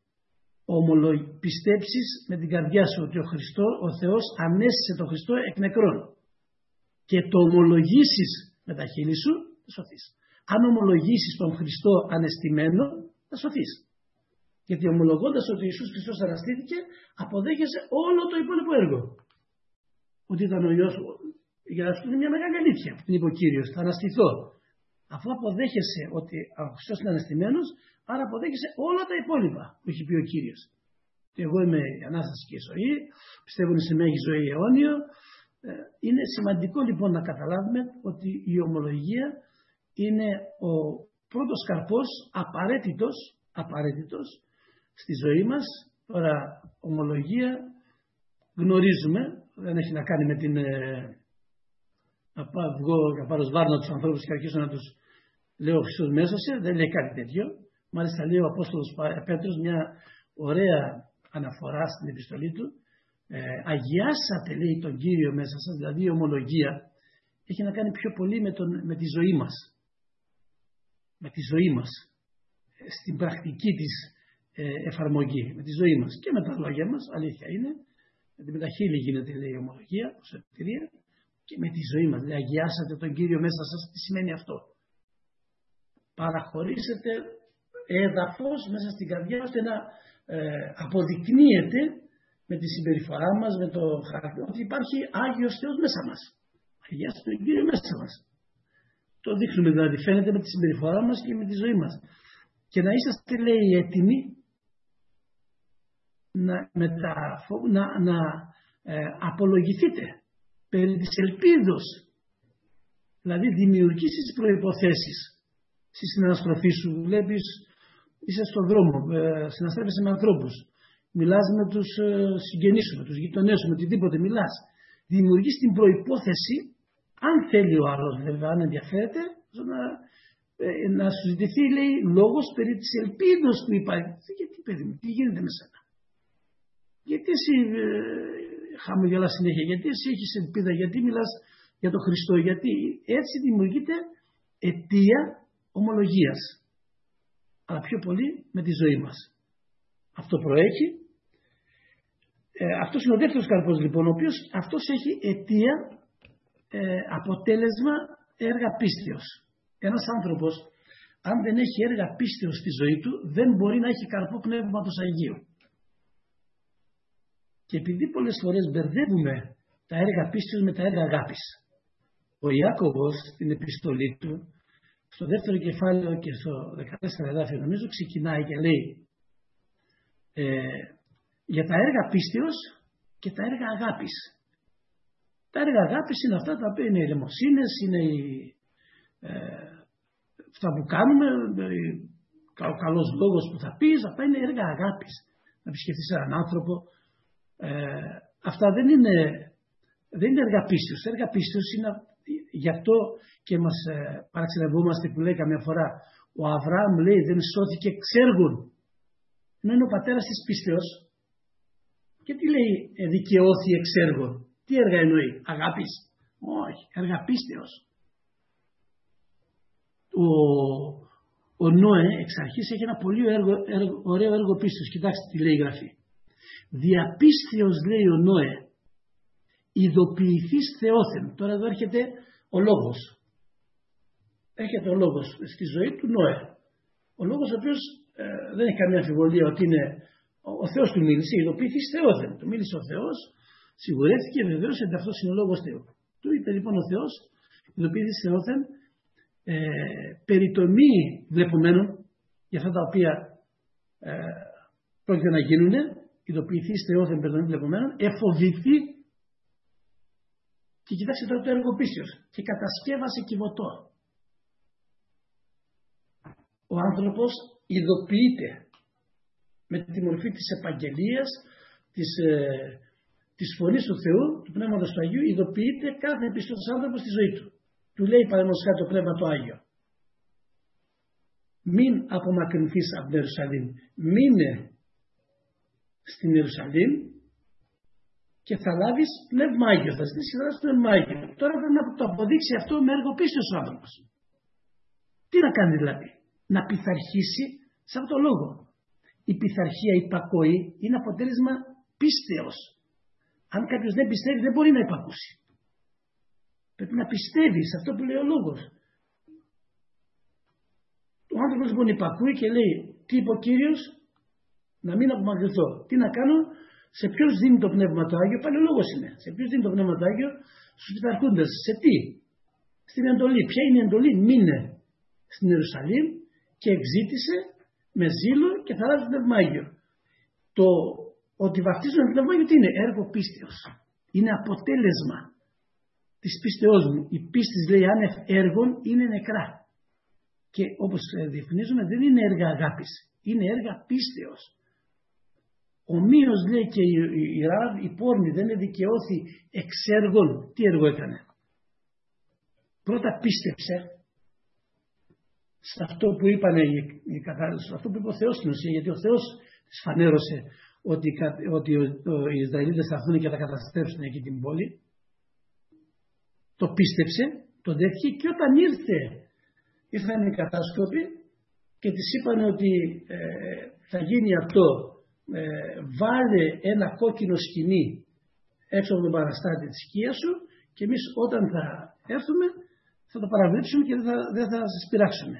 πιστέψεις με την καρδιά σου ότι ο, Χριστό, ο Θεός ανέστησε τον Χριστό εκ νεκρών και το ομολογήσεις με τα χείλη σου, θα σωθείς. Αν ομολογήσεις τον Χριστό ανεστημένο, θα σωθείς. Γιατί ομολογώντας ότι ο Ιησούς Χριστός αναστήθηκε, αποδέχεσαι όλο το υπόλοιπο έργο. Ότι ήταν ο Υιός, για αυτό είναι μια μεγάλη αλήθεια που την είπε ο Κύριος, θα αναστηθώ. Αφού αποδέχεσαι ότι ο Χριστός είναι αναστημένος, άρα αποδέχεσαι όλα τα υπόλοιπα που έχει πει ο Κύριος. Και εγώ είμαι η Ανάσταση και η ζωή, πιστεύω σε μένα η ζωή αιώνιο. Είναι σημαντικό λοιπόν να καταλάβουμε ότι η ομολογία είναι ο πρώτος καρπός απαραίτητος, απαραίτητος στη ζωή μας. Τώρα ομολογία γνωρίζουμε, δεν έχει να κάνει με την ε, να βγω να πάρω σβάρνα τους ανθρώπους και αρχίσω να τους λέω ο Χριστός με έσωσε, δεν λέει κάτι τέτοιο. Μάλιστα λέει ο Απόστολος Πέτρος μια ωραία αναφορά στην επιστολή του. Ε, αγιάσατε, λέει, τον Κύριο μέσα σας, δηλαδή η ομολογία έχει να κάνει πιο πολύ με, τον, με τη ζωή μας. Με τη ζωή μας. Στην πρακτική της ε, εφαρμογή. Με τη ζωή μας και με τα λόγια μας, αλήθεια είναι. Γιατί με τα χείλη γίνεται, λέει, η ομολογία, σωτηρία, και με τη ζωή μας. Δηλαδή αγιάσατε τον Κύριο μέσα σας, τι σημαίνει αυτό? Παραχωρήσετε έδαφος μέσα στην καρδιά ώστε να ε, αποδεικνύεται με τη συμπεριφορά μας, με το χαρακτήρα, ότι υπάρχει Άγιος Θεός μέσα μας. Αγιάστε τον Κύριο μέσα μας. Το δείχνουμε δηλαδή, φαίνεται με τη συμπεριφορά μας και με τη ζωή μας. Και να είσαστε, λέει, έτοιμοι να, μεταφο... να, να ε, απολογηθείτε περί της ελπίδος. Δηλαδή δημιουργήσεις τις προϋποθέσεις στη συναναστροφή σου. Βλέπεις, είσαι στον δρόμο, ε, συναστρέφεσαι με ανθρώπους. Μιλάς με τους ε, συγγενείς σου, με τους γειτονές σου, με οτιδήποτε μιλάς. Δημιουργείς την προϋπόθεση, αν θέλει ο άλλος βέβαια, αν ενδιαφέρεται, να, ε, να σου ζητηθεί, λέει, λόγος περί της ελπίδος που υπάρχει. Γιατί, παιδί μου, τι γίνεται με σένα? Γιατί εσύ ε, χαμογελάς συνέχεια, γιατί εσύ έχεις ελπίδα, γιατί μιλάς για τον Χριστό, γιατί έτσι δημιουργείται αιτία ομολογίας. Αλλά πιο πολύ με τη ζωή μας. Αυτό προέχει. Ε, αυτός είναι ο δεύτερος καρπός λοιπόν, ο οποίος αυτός έχει αιτία, ε, αποτέλεσμα έργα πίστεως. Ένας άνθρωπος, αν δεν έχει έργα πίστεως στη ζωή του, δεν μπορεί να έχει καρπό πνεύματος Αγίου. Και επειδή πολλές φορές μπερδεύουμε τα έργα πίστεως με τα έργα αγάπης. Ο Ιάκωβος στην επιστολή του, στο δεύτερο κεφάλαιο και στο δεκατέσσερα εδάφιο, νομίζω ξεκινάει και λέει ε, για τα έργα πίστεως και τα έργα αγάπης. Τα έργα αγάπης είναι αυτά τα οποία είναι οι ελεημοσύνες, είναι οι, ε, αυτά που κάνουμε, ο καλός λόγος που θα πεις, αυτά είναι έργα αγάπης. Να επισκεφτείς έναν άνθρωπο, ε, αυτά δεν είναι, δεν είναι έργα πίστεως. Έργα πίστεως είναι, γι' αυτό και μας ε, παραξενευόμαστε που λέει καμιά φορά, ο Αβραάμ λέει δεν σώθηκε εξέργων. Ενώ είναι ο πατέρας της πίστεως. Και τι λέει ε, δικαιώθη εξέργων? Τι έργα εννοεί? Αγάπης? Όχι, έργα πίστεως. Ο, ο Νόε εξ αρχής έχει ένα πολύ έργο, έργο, ωραίο έργο πίστεως. Κοιτάξτε τι λέει η Γραφή. Διαπίστεως, λέει ο Νόε, ειδοποιηθείς Θεόθεν. Τώρα εδώ έρχεται ο λόγος. Έρχεται ο λόγος στη ζωή του Νόε. Ο λόγος ο οποίος ε, δεν έχει καμία αμφιβολία ότι είναι ο, ο Θεός του μίλησε, ειδοποιηθείς Θεόθεν. Του μίλησε ο Θεός, σιγουρεύτηκε βεβαίως ότι αυτός είναι ο λόγος Θεού. Του είπε λοιπόν ο Θεός, ειδοποιηθείς Θεόθεν, ε, περί το μη βλεπομένων, για αυτά τα οποία ε, πρόκειται να γίνουν, ειδοποιηθείς Θεόθεν περί το μη βλεπομένων, εφοβηθεί. Και κοιτάξτε τώρα το έργο πίστεως. Και κατασκεύασε κιβωτό. Ο άνθρωπος ειδοποιείται με τη μορφή της επαγγελίας, της, ε, της φωνής του Θεού, του Πνεύματος του Αγίου, ειδοποιείται κάθε πιστός άνθρωπος στη ζωή του. Του λέει παραδείγματος χάρη το Πνεύμα το Άγιο. Μην απομακρυνθείς από την Ιερουσαλήμ. Μείνε στην Ιερουσαλήμ και θα λάβεις Πνεύμα Άγιο. Θα ζητήσεις και θα λάβεις Πνεύμα Άγιο. Τώρα πρέπει να το αποδείξει αυτό με έργο πίστεως ο άνθρωπος. Τι να κάνει δηλαδή? Να πειθαρχήσει σε αυτόν τον λόγο. Η πειθαρχία, η υπακοή είναι αποτέλεσμα πίστεως. Αν κάποιος δεν πιστεύει δεν μπορεί να υπακούσει. Πρέπει να πιστεύει σε αυτό που λέει ο λόγος. Ο άνθρωπος λοιπόν υπακούει και λέει τι είπε ο Κύριος? Να μην απομακρυνθώ. Τι να κάνω? Σε ποιους δίνει το Πνεύμα το Άγιο? Πάλι ο λόγος είναι. Σε ποιους δίνει το Πνεύμα το Άγιο? Στους πειθαρχούντες. Σε τι? Στην εντολή. Ποια είναι η εντολή? Μείνε στην Ιερουσαλήμ και εξήτησε με ζήλο και θα λάβει το Πνεύμα Άγιο. Το ότι βαφτίζουν το Πνεύμα Άγιο τι είναι? Έργο πίστεως. Είναι αποτέλεσμα της πίστεώς μου. Η πίστη, λέει, άνευ έργων είναι νεκρά. Και όπως διευκρινίζουμε δεν είναι έργα αγάπης. Είναι έργα πίστεως. Ομοίως, λέει, και η, η, η Ραβ, η πόρνη δεν δικαιώθη εξ έργων. Τι έργο έκανε? Πρώτα πίστεψε σε αυτό που είπανε οι, οι σε αυτό που είπε ο Θεός στην ουσία, γιατί ο Θεός της φανέρωσε ότι, ότι ο, ο, οι Ισραηλίτες θα έρθουν και θα καταστρέψουν εκεί την πόλη. Το πίστεψε, το δέχτηκε και όταν ήρθε, ήρθαν οι κατάσκοποι και της είπαν ότι ε, θα γίνει αυτό, ε, βάλε ένα κόκκινο σκοινί έξω από τον παραστάτη της οικίας σου και εμείς όταν θα έρθουμε θα το παραβλέψουμε και δεν θα, δεν θα σας πειράξουμε.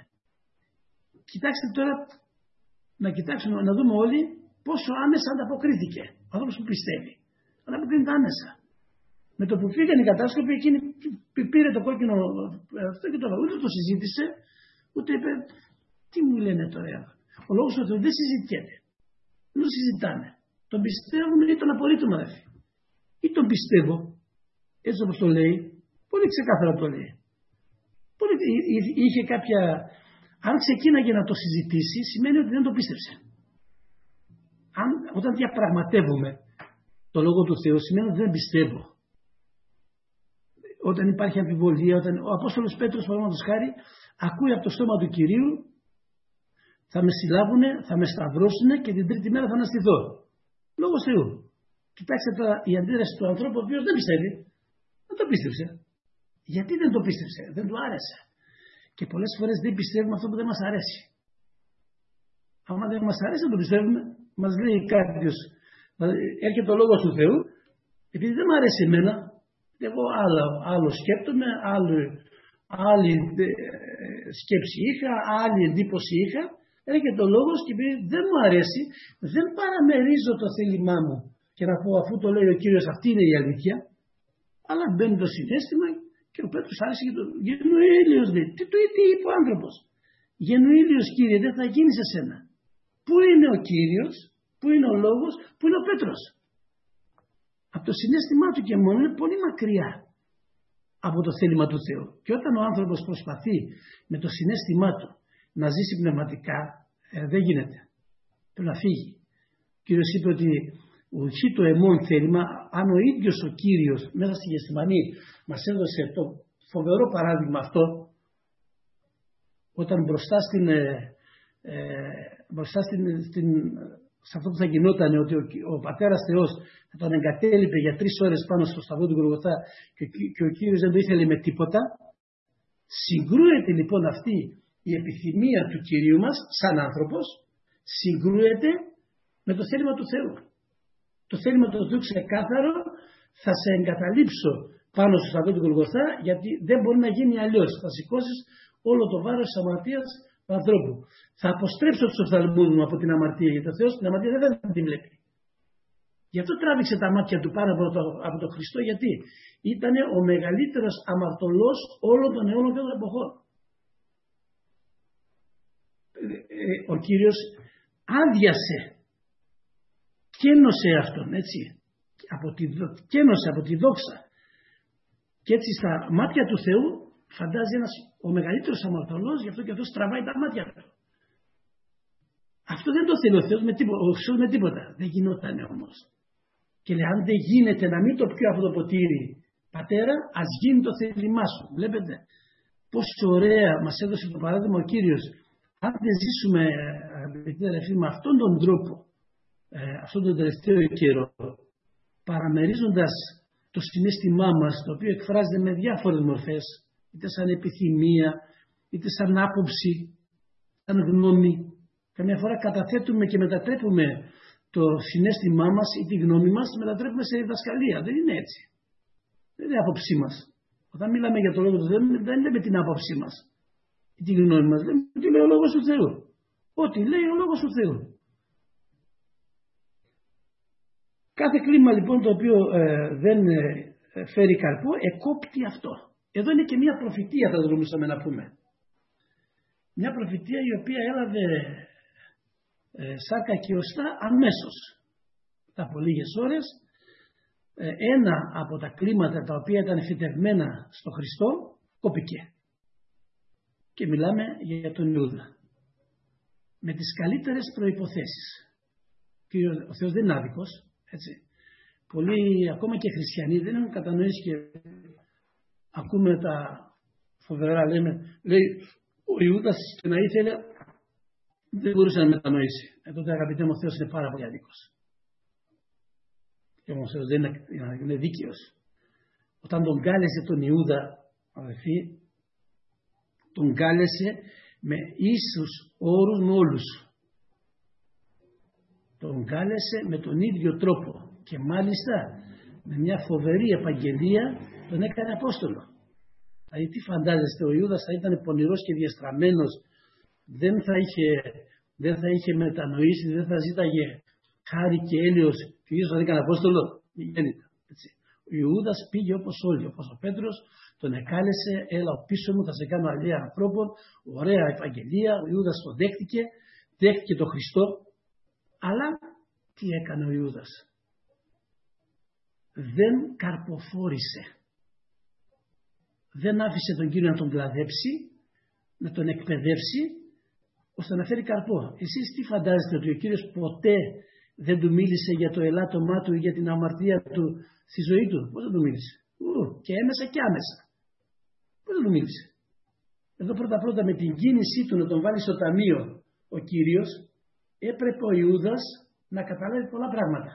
Κοιτάξτε τώρα, να κοιτάξουμε, να δούμε όλοι πόσο άμεσα ανταποκρίθηκε. Ο άνθρωπος που πιστεύει. Αλλά αποκρίνεται άμεσα. Με το που φύγανε οι κατάσκοποι, εκείνη πήρε το κόκκινο αυτό και το ούτε το συζήτησε, ούτε είπε, τι μου λένε τώρα. Ο λόγος του Θεού δεν συζητιέται. Δεν το συζητάνε. Τον πιστεύουν ή τον απορρίπτουν, αδερφοί. Ή τον πιστεύω, έτσι όπως το λέει, πολύ ξεκάθαρα το λέει. Πολύ, είχε κάποια, αν ξεκίναγε να το συζητήσει, σημαίνει ότι δεν το πίστεψε. Αν, όταν διαπραγματεύομαι το λόγο του Θεού, σημαίνει ότι δεν πιστεύω. Όταν υπάρχει αμφιβολία, όταν ο Απόστολος Πέτρος, παραδείγματος χάρη, ακούει από το στόμα του Κυρίου, θα με συλλάβουνε, θα με σταυρώσουνε και την τρίτη μέρα θα αναστηθώ. Λόγος Θεού. Κοιτάξτε τώρα η αντίδραση του ανθρώπου, ο οποίος δεν πιστεύει. Δεν το πίστεψε. Γιατί δεν το πίστεψε, δεν του άρεσε. Και πολλές φορές δεν πιστεύουμε αυτό που δεν μας αρέσει. Αν δεν μας αρέσει, δεν το πιστεύουμε. Μας λέει κάποιος, έρχεται ο λόγος του Θεού, επειδή δεν μου αρέσει εμένα, εγώ άλλο, άλλο σκέπτομαι, άλλο, άλλη σκέψη είχα, άλλη εντύπωση είχα, έρχεται ο λόγος και επειδή δεν μου αρέσει, δεν παραμερίζω το θέλημά μου και να πω αφού το λέει ο Κύριος αυτή είναι η αλήθεια, αλλά μπαίνει το συναίσθημα και ο Πέτρος άρεσε και το γεννοήλιος λέει. Τι του τι είπε ο άνθρωπος. Γεννοήλιος Κύριε δεν θα γίνει σε σένα. Πού είναι ο Κύριος, πού είναι ο λόγος, πού είναι ο Πέτρος. Από το συναίσθημά του και μόνο είναι πολύ μακριά από το θέλημα του Θεού. Και όταν ο άνθρωπος προσπαθεί με το συναίσθημά του να ζήσει πνευματικά, ε, δεν γίνεται. Πρέπει να φύγει. Ο Κύριος είπε ότι ουχή το εμόν θέλημα, αν ο ίδιος ο Κύριος μέσα στη Γεσθημανή μας έδωσε το φοβερό παράδειγμα αυτό, όταν μπροστά στην, ε, ε, μπροστά στην, στην σε αυτό που θα γινόταν, ότι ο, ο πατέρας Θεός θα τον εγκατέλειπε για τρεις ώρες πάνω στο σταυρό του Γολγοθά και, και ο Κύριος δεν το ήθελε με τίποτα, συγκρούεται λοιπόν αυτή η επιθυμία του Κυρίου μας σαν άνθρωπος, συγκρούεται με το θέλημα του Θεού. Το θέλημα του Θεού ξεκάθαρο, θα σε εγκαταλείψω πάνω στο σταυρό του Γολγοθά, γιατί δεν μπορεί να γίνει αλλιώς. Θα σηκώσεις όλο το βάρος της αμαρτίας του ανθρώπου. Θα αποστρέψω τους οφθαλμούς μου από την αμαρτία, γιατί ο Θεός την αμαρτία δεν θα την βλέπει. Γι' αυτό τράβηξε τα μάτια του πάνω από τον από το Χριστό, γιατί ήταν ο μεγαλύτερος αμαρτωλός όλων των αιώνων και των εποχών. Ο Κύριος άδειασε, κένωσε αυτόν, έτσι, από τη, κένωσε από τη δόξα. Και έτσι στα μάτια του Θεού φαντάζει ένας ο μεγαλύτερος αμαρτωλός, γι' αυτό και αυτός τραβάει τα μάτια του. Αυτό δεν το θέλει ο Θεός με τίποτα, ο Χριστός με τίποτα. Δεν γινόταν όμως. Και λέει, αν δεν γίνεται να μην το πιω από το ποτήρι, Πατέρα, ας γίνει το θέλημά σου. Βλέπετε πόσο ωραία μας έδωσε το παράδειγμα ο Κύριος. Αν δεν ζήσουμε, αγαπητοί αδελφοί, με αυτόν τον τρόπο, ε, αυτόν τον τελευταίο καιρό, παραμερίζοντας το συναίσθημά μας, το οποίο εκφράζεται με διάφορες μορφές, είτε σαν επιθυμία, είτε σαν άποψη, σαν γνώμη. Καμιά φορά καταθέτουμε και μετατρέπουμε το συναίσθημά μας ή τη γνώμη μας, μετατρέπουμε σε διδασκαλία. Δεν είναι έτσι. Δεν είναι η άποψή μας. Όταν μιλάμε για το λόγο του Θεού, δεν λέμε την άποψή μας ή τη γνώμη μας. Λέμε τι λέει ο λόγος του Θεού. Ό,τι λέει ο λόγος του Θεού. Κάθε κλίμα λοιπόν το οποίο ε, δεν ε, φέρει καρπό, εκόπτει αυτό. Εδώ είναι και μια προφητεία, θα μπορούσαμε να πούμε. Μια προφητεία η οποία έλαβε ε, σάρκα και οστά αμέσως. Τα από λίγες ώρες, ε, ένα από τα κλίματα τα οποία ήταν φυτευμένα στο Χριστό, κόπηκε. Και μιλάμε για τον Ιούδα. Με τις καλύτερες προϋποθέσεις. Και ο Θεός δεν είναι άδικος, έτσι. Πολλοί, ακόμα και χριστιανοί, δεν έχουν κατανοήσει και ακούμε τα φοβερά, λέμε, λέει, ο Ιούδας και να ήθελε, δεν μπορούσε να μετανοήσει. Ε, τότε αγαπητέ μου, ο Θεός είναι πάρα πολύ άδικος. Και ο Θεός δεν είναι, είναι δίκαιος. Όταν τον κάλεσε τον Ιούδα, αδελφοί, τον κάλεσε με ίσους όρους με όλους. Τον κάλεσε με τον ίδιο τρόπο και μάλιστα με μια φοβερή επαγγελία τον έκανε Απόστολο. Δηλαδή τι φαντάζεστε, ο Ιούδας θα ήταν πονηρός και διαστραμμένος, δεν θα είχε, δεν θα είχε μετανοήσει, δεν θα ζήταγε χάρη και έλεος Και ο Κύριος τον έκανε Απόστολο, γέννητα. Ο Ιούδας πήγε όπως όλοι, όπως ο Πέτρος τον εκάλεσε, έλα πίσω μου, θα σε κάνω αλήθεια ανθρώπων, ωραία Ευαγγελία, ο Ιούδας τον δέχτηκε, δέχτηκε τον Χριστό, αλλά τι έκανε ο Ιούδας? Δεν καρποφόρησε. Δεν άφησε τον Κύριο να τον κλαδέψει, να τον εκπαιδεύσει, ώστε να φέρει καρπό. Εσείς τι φαντάζεστε, ότι ο Κύριος ποτέ δεν του μίλησε για το ελάττωμά του ή για την αμαρτία του στη ζωή του? Πώς δεν του μίλησε? Ου, και έμεσα και άμεσα. Πώς δεν του μίλησε? Εδώ πρώτα πρώτα με την κίνησή του να τον βάλει στο ταμείο ο Κύριος, έπρεπε ο Ιούδας να καταλάβει πολλά πράγματα.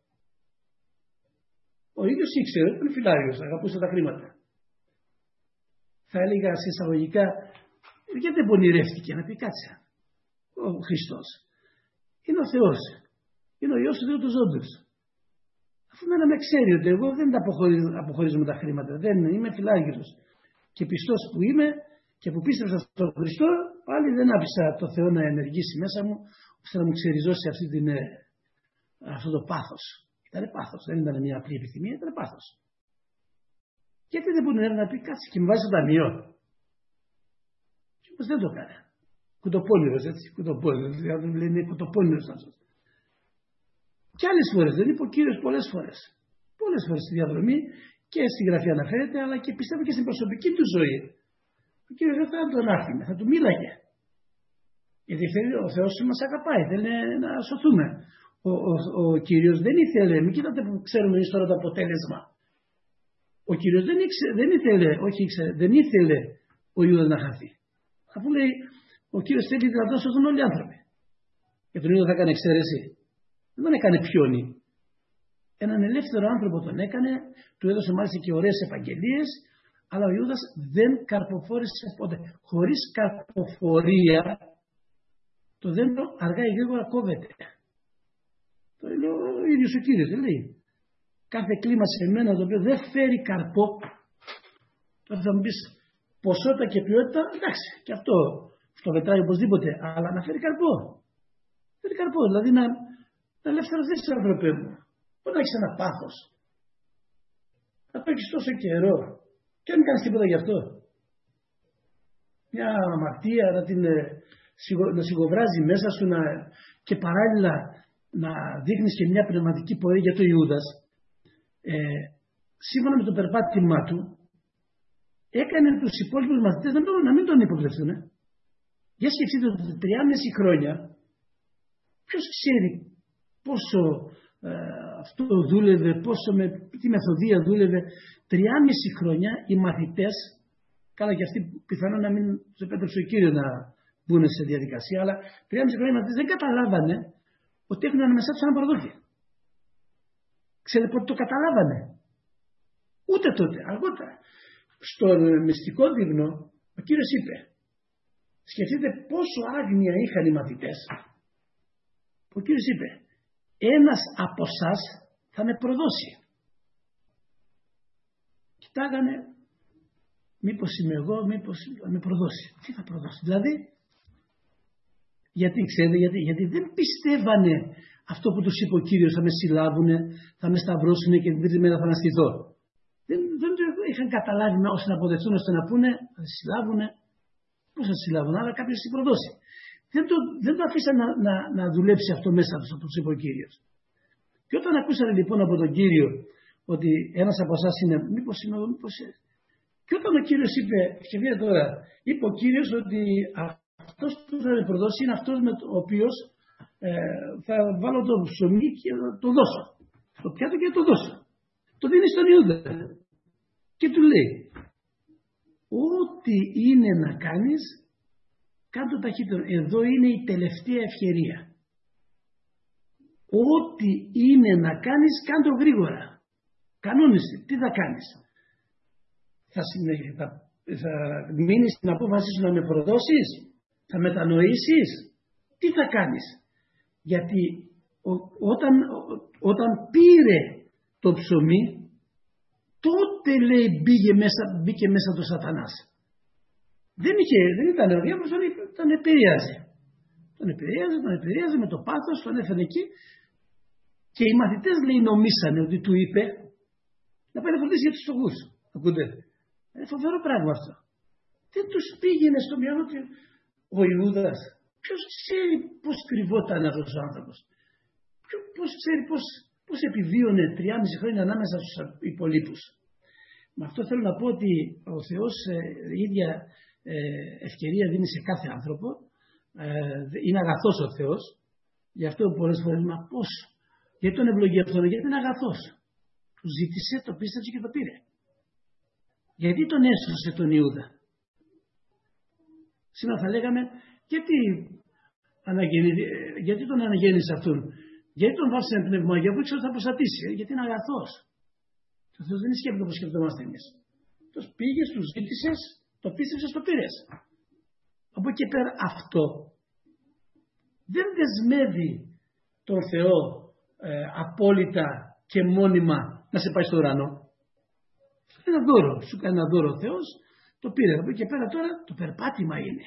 Ο ίδιος ήξερε, ήταν φιλάριος, αγαπούσε τα χρήματα. Θα έλεγα σε εισαγωγικά, γιατί δεν πονηρεύτηκε να πει κάτσε. Ο Χριστός είναι ο Θεός. Είναι ο Υιός του Θεού του ζώντος. Αφού να με ξέρει ότι εγώ δεν τα αποχωρίζω, αποχωρίζω με τα χρήματα, δεν είμαι φιλάργυρος. Και πιστός που είμαι και που πίστεψα στον Χριστό, πάλι δεν άφησα το Θεό να ενεργήσει μέσα μου, ώστε να μου ξεριζώσει αυτή την, αυτό το πάθος. Ήταν πάθος, δεν ήταν μια απλή επιθυμία, ήταν πάθος. Γιατί δεν μπορεί να πει κάτσε και με βάζει στο ταμείο? Και όμως δεν το έκανε. Κουτοπώνηρος, έτσι, κουτοπώνηρος, δηλαδή λένε κουτοπώνηρος άνθρωπος. Και άλλες φορές, δεν είπε ο Κύριος πολλές φορές. Πολλές φορές στη διαδρομή και στη Γραφή αναφέρεται, αλλά και πιστεύω και στην προσωπική του ζωή. Ο Κύριος δεν θα τον άφηνε, θα του μίλαγε. Γιατί θέλει, ο Θεός μας αγαπάει, θέλει να σωθούμε. Ο, ο, ο Κύριος δεν ήθελε, μην κοιτάτε που ξέρουμε εμείς τώρα το αποτέλεσμα. Ο Κύριος δεν, ήξε, δεν ήθελε, όχι ήξερε, δεν ήθελε ο Ιούδας να χαθεί. Αφού λέει, ο Κύριος θέλει να σωθούν όλοι οι άνθρωποι. Και τον Ιούδα θα έκανε εξαίρεση? Δεν τον έκανε πιόνι. Έναν ελεύθερο άνθρωπο τον έκανε, του έδωσε μάλιστα και ωραίες επαγγελίες, αλλά ο Ιούδας δεν καρποφόρησε ποτέ. Χωρίς καρποφορία, το δέντρο αργά ή γρήγορα κόβεται. Το λέει ο ίδιος ο Κύριος, δεν λέει. Κάθε κλίμα σε μένα το οποίο δεν φέρει καρπό, τώρα θα μου πεις ποσότητα και ποιότητα, εντάξει, και αυτό αυτό μετράει οπωσδήποτε, αλλά να φέρει καρπό. Φέρει καρπό, δηλαδή να, να ελευθερωθείς στον άνθρωπο μου. Μπορεί να έχεις ένα πάθος. Να το έχεις τόσο καιρό και δεν κάνεις τίποτα γι' αυτό. Μια αμαρτία να την να σιγοβράζει μέσα σου να, και παράλληλα να δείχνεις και μια πνευματική πορεία για το Ιούδας. Ε, σύμφωνα με το περπάτημά του έκανε τους υπόλοιπους μαθητές να, να μην τον υποπλευθούν. Ε. Για σκεφτείτε ότι τριάμιση χρόνια ποιος ξέρει πόσο ε, αυτό δούλευε, πόσο με τι μεθοδία δούλευε. Τριάμιση χρόνια οι μαθητές, καλά και αυτοί πιθανόν να μην τους επέτρεψε ο Κύριος να μπουν σε διαδικασία, αλλά τριάμιση χρόνια οι μαθητές δεν καταλάβανε ότι έχουν ανάμεσά τους ένα προδότη. Ξέρετε πότε το καταλάβανε? Ούτε τότε, αργότερα. Στον μυστικό δείπνο ο Κύριος είπε, σκεφτείτε πόσο άγνοια είχαν οι μαθητές. Ο Κύριος είπε, ένας από εσάς θα με προδώσει. Κοιτάγανε, μήπως είμαι εγώ, μήπως θα με προδώσει. Τι θα προδώσει? Δηλαδή, γιατί ξέρετε, γιατί, γιατί δεν πιστεύανε αυτό που τους είπε ο Κύριος, θα με συλλάβουνε, θα με σταυρώσουνε και την τρίτη μέρα θα αναστηθώ. Δεν, δεν το είχαν καταλάβει ώστε να αποδεχτούν, ώστε να πούνε, θα σε συλλάβουνε, πώς θα σε συλλάβουνε, αλλά κάποιος θα προδώσει. Δεν το, δεν το αφήσαν να, να, να δουλέψει αυτό μέσα τους, όπως είπε ο Κύριος. Και όταν ακούσανε λοιπόν από τον Κύριο ότι ένας από εσάς είναι, μήπως είμαι εγώ, μήπως. Και όταν ο Κύριος είπε, σκεφτείτε τώρα, είπε ο Κύριος ότι αυτός που θα με προδώσει είναι αυτός με ο οποίος ε, θα βάλω το ψωμί και θα το δώσω. Το πιάτο και θα το δώσω. Το δίνει στον Ιούδα. Και του λέει, ό,τι είναι να κάνεις, κάντο ταχύτερο. Εδώ είναι η τελευταία ευκαιρία. Ό,τι είναι να κάνεις, κάντο γρήγορα. Κανόνισε. Τι θα κάνεις? Θα, θα, θα μείνεις στην απόφαση σου να με προδώσεις? Θα μετανοήσεις? Τι θα κάνεις? Γιατί ο, όταν, ο, όταν πήρε το ψωμί, τότε λέει μπήκε μέσα, μπήκε μέσα το Σατανάς. Δεν, είχε, δεν ήταν ο διάβολος, τον, τον επηρεάζει. Τον επηρεάζει, τον επηρεάζει με το πάθος, τον έφερε εκεί. Και οι μαθητές, λέει, νομίσανε ότι του είπε να πάει να φροντίσει για τους φτωχούς. Ακούτε. Είναι φοβερό πράγμα αυτό. Δεν τους πήγαινε στο μυαλό του ο Ιούδας. Ποιος ξέρει πώς κρυβόταν αυτός ο άνθρωπος. Πώς ξέρει πώς, πώς επιβίωνε τριάμισι χρόνια ανάμεσα στους υπολείπους. Με αυτό θέλω να πω ότι ο Θεός ε, η ίδια ε, ευκαιρία δίνει σε κάθε άνθρωπο. Ε, είναι αγαθός ο Θεός. Γι' αυτό πολλές φορές, μα πώς. Γιατί τον ευλογεί αυτόν, γιατί είναι αγαθός. Του ζήτησε, το πίστεψε και το πήρε. Γιατί τον έσωσε τον Ιούδα. Σήμερα θα λέγαμε, γιατί, αναγεννη, γιατί τον αναγέννησε αυτόν. Γιατί τον βάφησε με πνεύμα Αγίου, που ήξερε ότι θα προστατήσει. Γιατί είναι αγαθός. Ο Θεός δεν είναι σκέπτο όπως σκεπτόμαστε εμείς. Τους πήγες, τους ζήτησες, το πίστεψες, το πήρες. Από εκεί πέρα αυτό δεν δεσμεύει τον Θεό ε, απόλυτα και μόνιμα να σε πάει στο ουρανό. Ένα δώρο, σου κάνει ένα δώρο ο Θεός, το πήρε. Από εκεί και πέρα τώρα το περπάτημα είναι.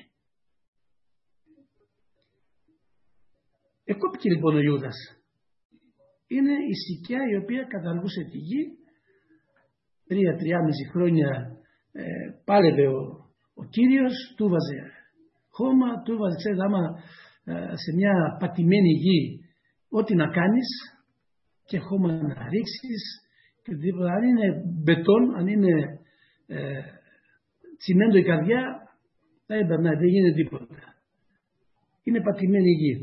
Εκόπηκε λοιπόν ο Ιούδας. Είναι η σικιά η οποία καταργούσε τη γη. Τρία-τριάμιση χρόνια ε, πάλευε ο, ο Κύριος, του βάζε χώμα, του βάζε, ξέρετε, άμα ε, σε μια πατημένη γη ό,τι να κάνεις και χώμα να ρίξεις και οτιδήποτε, αν είναι μπετόν, αν είναι ε, τσιμέντο η καρδιά, δεν έμπαιρνα, δεν γίνεται τίποτα. Είναι πατημένη γη.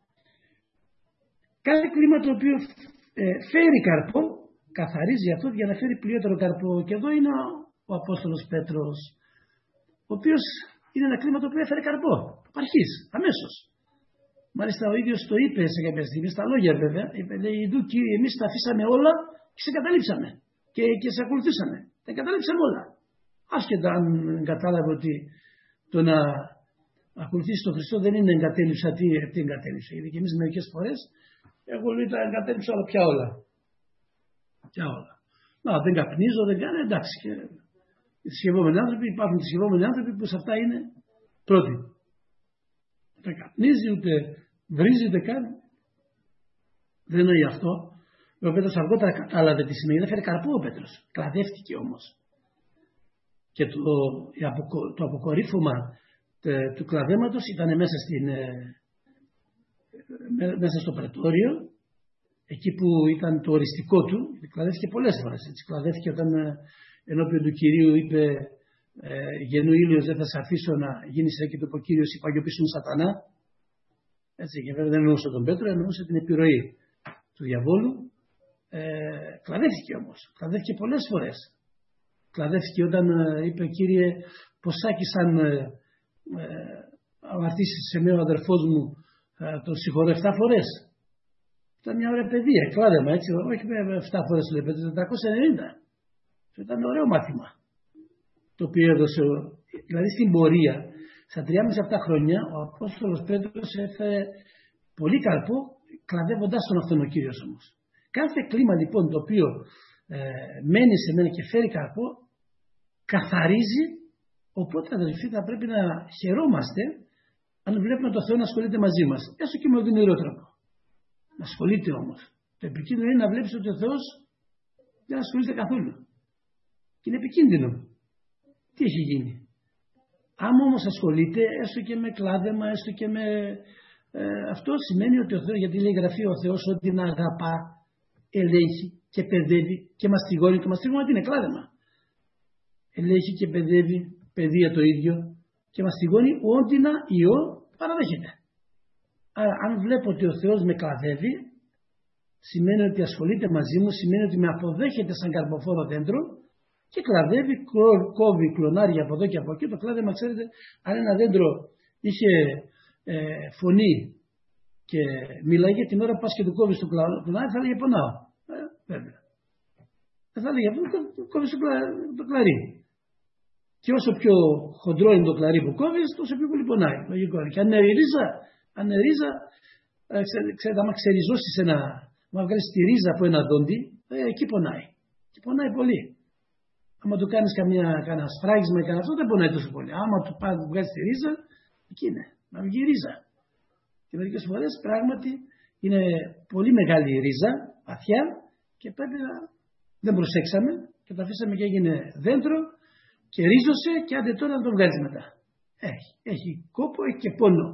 Κάθε κλίμα το οποίο ε, φέρει καρπό, καθαρίζει αυτό για να φέρει πλειότερο καρπό. Και εδώ είναι ο, ο Απόστολος Πέτρος, ο οποίος είναι ένα κλίμα το οποίο έφερε καρπό. Αρχής, αμέσως. Μάλιστα ο ίδιος το είπε σε κάποια στιγμή, στα λόγια βέβαια, είπε, λέει, Ιδού Κύριε, εμείς τα αφήσαμε όλα και σε καταλήψαμε και, και σε ακολουθήσαμε. Τα καταλήψαμε όλα. Άσχετα αν κατάλαβε ότι το να ακολουθήσει τον Χριστό δεν είναι εγκατέλειψα, τι, τι εγκατέλειψα. Γιατί και εμείς μερικές φορές εγώ λέει τα εγκατέλειψα όλα, πια όλα. Πια όλα. Να, δεν καπνίζω, δεν κάνω, εντάξει. Και οι θρησκευόμενοι άνθρωποι, υπάρχουν θρησκευόμενοι άνθρωποι που σε αυτά είναι πρώτοι. Ούτε καπνίζει, ούτε βρίζει, ούτε κάνει. Δεν εννοεί αυτό. Ο Πέτρος αργότερα κατάλαβε τι σημαίνει. Έφερε καρπό ο Πέτρος. Κλαδεύτηκε όμως. Και το, το αποκορύφωμα του κλαδέματος ήταν μέσα, στην, μέσα στο πρετόριο, εκεί που ήταν το οριστικό του. Κλαδεύτηκε πολλές φορές. Έτσι. Κλαδεύτηκε όταν ενώπιον του Κυρίου είπε ε, γεννού ήλιος δεν θα σε αφήσω να γίνεις εκεί, το είπε ο Κύριος, υπαγιοποιήσουν σατανά. Έτσι, και βέβαια δεν εννοούσε τον Πέτρο, εννοούσε την επιρροή του διαβόλου. Ε, κλαδεύτηκε όμως. Κλαδεύτηκε πολλές φορές. Κλαδεύτηκε όταν ε, είπε Κύριε, πως άκησαν ε, ε, αμαρτήσεις σε μένα ο αδερφός μου, ε, τον συγχωρώ εφτά φορές. Ήταν μια ωραία παιδεία, κλάδεμα έτσι, όχι με εφτά φορές λέει, τετρακόσια ενενήντα. Ήταν ωραίο μάθημα το οποίο έδωσε, δηλαδή στην πορεία, στα τριάμισι αυτά χρόνια, ο Απόστολος Πέτρος έφερε πολύ καρπό, κλαδεύοντας τον αυτόν ο Κύριος όμως. Κάθε κλίμα λοιπόν το οποίο ε, μένει σε μένα και φέρει καρπό, καθαρίζει, οπότε αδελφοί θα πρέπει να χαιρόμαστε αν βλέπουμε τον Θεό να ασχολείται μαζί μας, έστω και με οδυνηρό τρόπο. Να ασχολείται όμως. Το επικίνδυνο είναι να βλέπεις ότι ο Θεός δεν ασχολείται καθόλου. Και είναι επικίνδυνο. Τι έχει γίνει. Άμα όμως ασχολείται έστω και με κλάδεμα, έστω και με ε, αυτό σημαίνει ότι ο Θεός, γιατί λέει γραφή ο Θεός ότι να αγαπά, ελέγχει και παιδεύει και μαστιγώνει. Το μαστιγώνει είναι κλάδεμα. Ελέγχει και παιδεύει, παιδεία το ίδιο και μαστιγώνει ό,τι να ιό παραδέχεται. Άρα αν βλέπω ότι ο Θεός με κλαδεύει, σημαίνει ότι ασχολείται μαζί μου, σημαίνει ότι με αποδέχεται σαν καρποφόρο δέντρο και κλαδεύει, κόβει κλονάρια από εδώ και από εκεί. Το κλάδεμα, ξέρετε, αν ένα δέντρο είχε ε, φωνή και μιλάγε την ώρα που πας και του κόβεις το κλονάρι, θα λέγε πονάω. Ε, βέβαια. Δεν θα λέγε, το κόβεις το, κλα, το κλαρί. Και όσο πιο χοντρό είναι το κλαρί που κόβεις, τόσο πιο πολύ πονάει. Λογικό. Και αν είναι ρίζα, αν είναι ρίζα, ε, ξέρετε, άμα ξεριζώσεις ένα, άμα βγάλεις τη ρίζα από ένα δόντι, ε, εκεί πονάει. Και πονάει πολύ. Άμα του κάνεις καμία, κανένα σφράγισμα ή κανένα αυτό, δεν πονάει τόσο πολύ. Άμα του βγάλεις τη ρίζα, εκεί είναι, να βγει η ρίζα. Και μερικές φορές πράγματι είναι πολύ μεγάλη η ρίζα βαθιά και πρέπει να δεν προσέξαμε και το αφήσαμε και έγινε δέντρο και ρίζωσε και άντε τώρα να το βγάλεις μετά. Έχει, έχει κόπο, έχει και πόνο.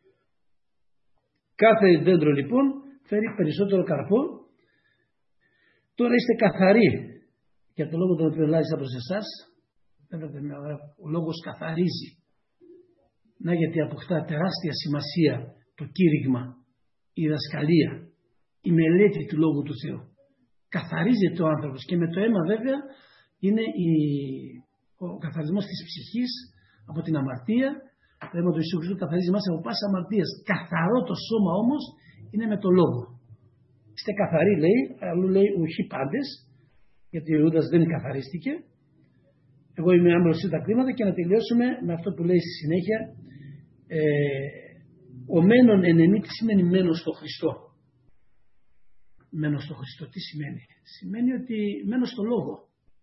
Κάθε δέντρο λοιπόν φέρει περισσότερο καρπό. Τώρα είστε καθαροί για το λόγο τον οποίο ελάχιστα προς εσάς. Ο λόγος καθαρίζει. Να γιατί αποκτά τεράστια σημασία το κήρυγμα, η δασκαλία, η μελέτη του Λόγου του Θεού. Καθαρίζεται ο άνθρωπος και με το αίμα βέβαια είναι η, ο καθαρισμός της ψυχής από την αμαρτία. Το αίμα του Ιησού Χριστού καθαρίζει μας από πάσα αμαρτίας. Καθαρό το σώμα όμως είναι με το Λόγο. Είστε καθαροί λέει, αλλού λέει ουχή πάντες, γιατί ο Ιούδας δεν καθαρίστηκε. Εγώ είμαι άμρος τα κλίματα και να τελειώσουμε με αυτό που λέει στη συνέχεια. Ε, ο μένον εν εμεί τι σημαίνει μένω στο Χριστό. Μένω στο Χριστό τι σημαίνει. Σημαίνει ότι μένω στο Λόγο.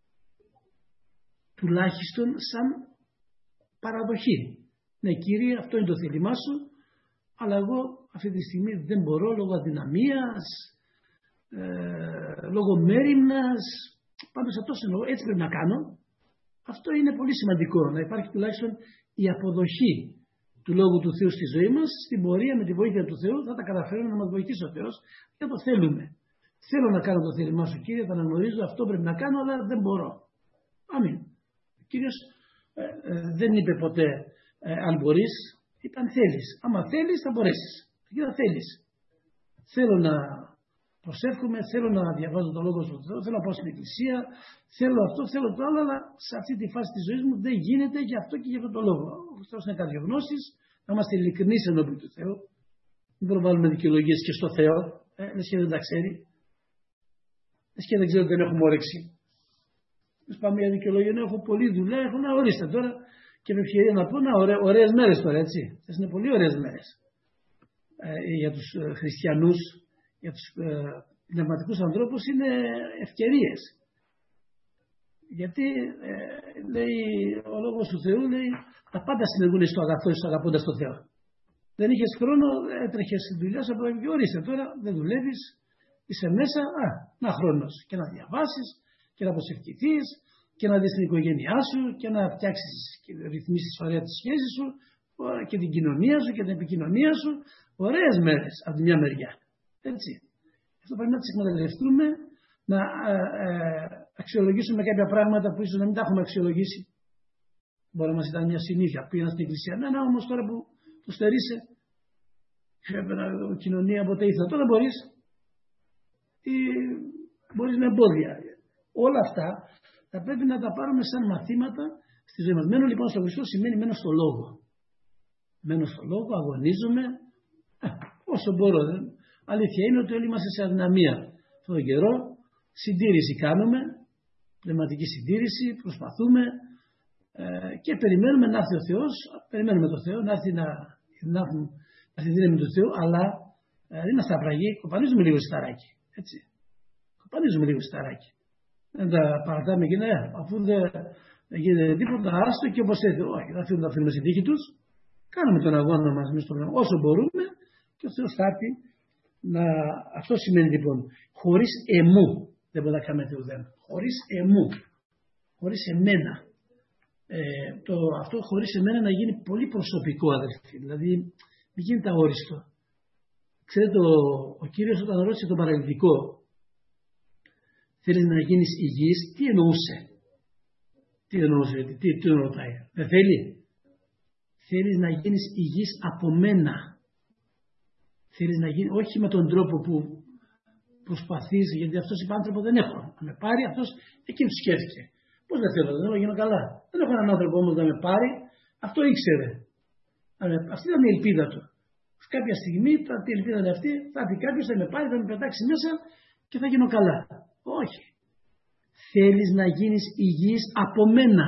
Τουλάχιστον σαν παραδοχή. Ναι Κύριε αυτό είναι το θέλημά σου, αλλά εγώ αυτή τη στιγμή δεν μπορώ λόγω αδυναμίας, ε, λόγω μέριμνας, πάντως αυτό εννοώ, έτσι πρέπει να κάνω. Αυτό είναι πολύ σημαντικό, να υπάρχει τουλάχιστον η αποδοχή του Λόγου του Θεού στη ζωή μας, στην πορεία με τη βοήθεια του Θεού θα τα καταφέρουμε να μας βοηθήσει ο Θεός και το θέλουμε. Θέλω να κάνω το θέλημά σου Κύριε, θα αναγνωρίζω αυτό πρέπει να κάνω, αλλά δεν μπορώ. Αμήν. Ο Κύριος ε, ε, δεν είπε ποτέ ε, αν μπορείς, είπε αν θέλεις. Άμα θέλεις θα μπορέσεις. Και θα θέλεις. Θέλω να προσεύχομαι, θέλω να διαβάζω το Λόγο του Θεού, θέλω να πάω στην Εκκλησία, θέλω αυτό, θέλω το άλλο, αλλά σε αυτή τη φάση της ζωής μου δεν γίνεται γι' αυτό και γι' αυτό το λόγο. Ο Χριστός είναι καρδιογνώστης, να είμαστε ειλικρινείς ενώπιον του Θεού. Μην προβάλλουμε δικαιολογίες και στο Θεό, ε, λες και δεν τα ξέρει. Λες και δεν ξέρω ότι δεν έχουμε όρεξη. Μες πάμε μια δικαιολογία, έχω πολλή δουλειά, έχω να ορίστε τώρα και με ευκαιρία να πω να ωραί, ωραίες μέρες τώρα, έτσι. Αυτές είναι πολύ ωραίες μέρες ε, για τους ε, χριστιανούς. Για τους ε, πνευματικούς ανθρώπους είναι ευκαιρίες. Γιατί ε, λέει ο Λόγος του Θεού λέει τα πάντα συνεργούν στο αγαθό και στο αγαπώντας τον Θεό. Δεν είχες χρόνο, έτρεχες στη δουλειά σου, και ορίστε τώρα δεν δουλεύεις, είσαι μέσα, α, να χρόνος και να διαβάσεις και να προσευχηθείς και να δεις την οικογένειά σου και να φτιάξεις και ρυθμίσεις ωραία τη σχέση σου και την κοινωνία σου και την επικοινωνία σου. Ωραίες μέρες από τη μια μεριά. Έτσι. Αυτό πρέπει να τις εκμεταλλευτούμε, να ε, ε, αξιολογήσουμε κάποια πράγματα που ίσως να μην τα έχουμε αξιολογήσει. Μπορεί να μας ήταν μια συνήθεια. Πήγαινα στην εκκλησία. Ναι, ναι, όμως τώρα που το στερείσαι, η κοινωνία ποτέ ήρθα. Τώρα μπορείς, ή μπορείς με εμπόδια. Όλα αυτά θα πρέπει να τα πάρουμε σαν μαθήματα στη ζωή μας. Μένω λοιπόν στο Χριστό σημαίνει μένω στο Λόγο. Μένω στο Λόγο, αγωνίζομαι, ε, όσο μπορώ. Δεν. Αλήθεια είναι ότι όλοι είμαστε σε αδυναμία αυτόν τον καιρό. Συντήρηση κάνουμε, πνευματική συντήρηση, προσπαθούμε ε, και περιμένουμε να έρθει ο Θεός, περιμένουμε τον Θεό να έρθει να, να, να έρθει δύναμη του Θεού, αλλά ε, δεν είμαστε απραγοί, κοπανίζουμε λίγο σταράκι. Έτσι. Κοπανίζουμε λίγο σταράκι. Δεν τα παρατάμε και ναι, αφού δεν γίνεται τίποτα, άστο και όπως έρθει. Όχι, θα αφήνουμε, θα αφήνουμε στη τύχη τους, κάνουμε τον αγώνα μας όσο μπορούμε και ο Θεός θα έρθει. Να, αυτό σημαίνει λοιπόν χωρίς εμού δεν μπορεί να κάνουμε Θεουδέν. Χωρίς εμού, χωρίς εμένα. Ε, το, αυτό χωρίς εμένα να γίνει πολύ προσωπικό αδελφοί. Δηλαδή μην γίνεται αόριστο. Ξέρετε ο, ο Κύριος όταν ρώτησε τον παραλυτικό θέλεις να γίνεις υγιής, τι εννοούσε. Τι εννοούσε, τι, τι ρωτάει. Δεν θέλει. Θέλεις να γίνεις υγιής από μένα. Θέλεις να γίνει, όχι με τον τρόπο που προσπαθείς, γιατί αυτός είπε άνθρωπο δεν έχω. Να με πάρει, αυτός εκεί του σκέφτηκε. Πώς δεν θέλω, δεν θέλω να γίνω καλά. Δεν έχω έναν άνθρωπο όμως να με πάρει, αυτό ήξερε. Αυτή ήταν η ελπίδα του. Κάποια στιγμή, η ελπίδα είναι αυτή, θα έρθει κάποιος, θα με πάρει, θα με πετάξει μέσα και θα γίνω καλά. Όχι. Θέλεις να γίνεις υγιής από μένα.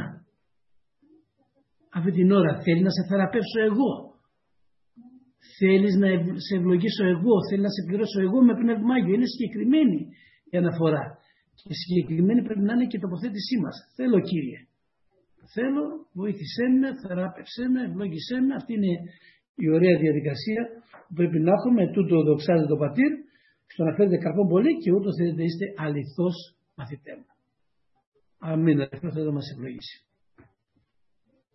Αυτή την ώρα θέλει να σε θεραπεύσω εγώ. Θέλεις να σε ευλογήσω εγώ, θέλεις να σε πληρώσω εγώ με πνεύμα Άγιο. Είναι συγκεκριμένη η αναφορά. Και συγκεκριμένη πρέπει να είναι και η τοποθέτησή μας. Θέλω Κύριε. Θέλω, βοήθησέ με, θεράπευσέ με, ευλόγησέ με. Αυτή είναι η ωραία διαδικασία που πρέπει να έχουμε. Τούτο δοξάζεται το Πατήρ στο να φέρετε καρπό πολύ και ούτως θέλετε είστε αληθώς μαθητέ μου. Αμήν. Αυτό θα μας ευλογήσει.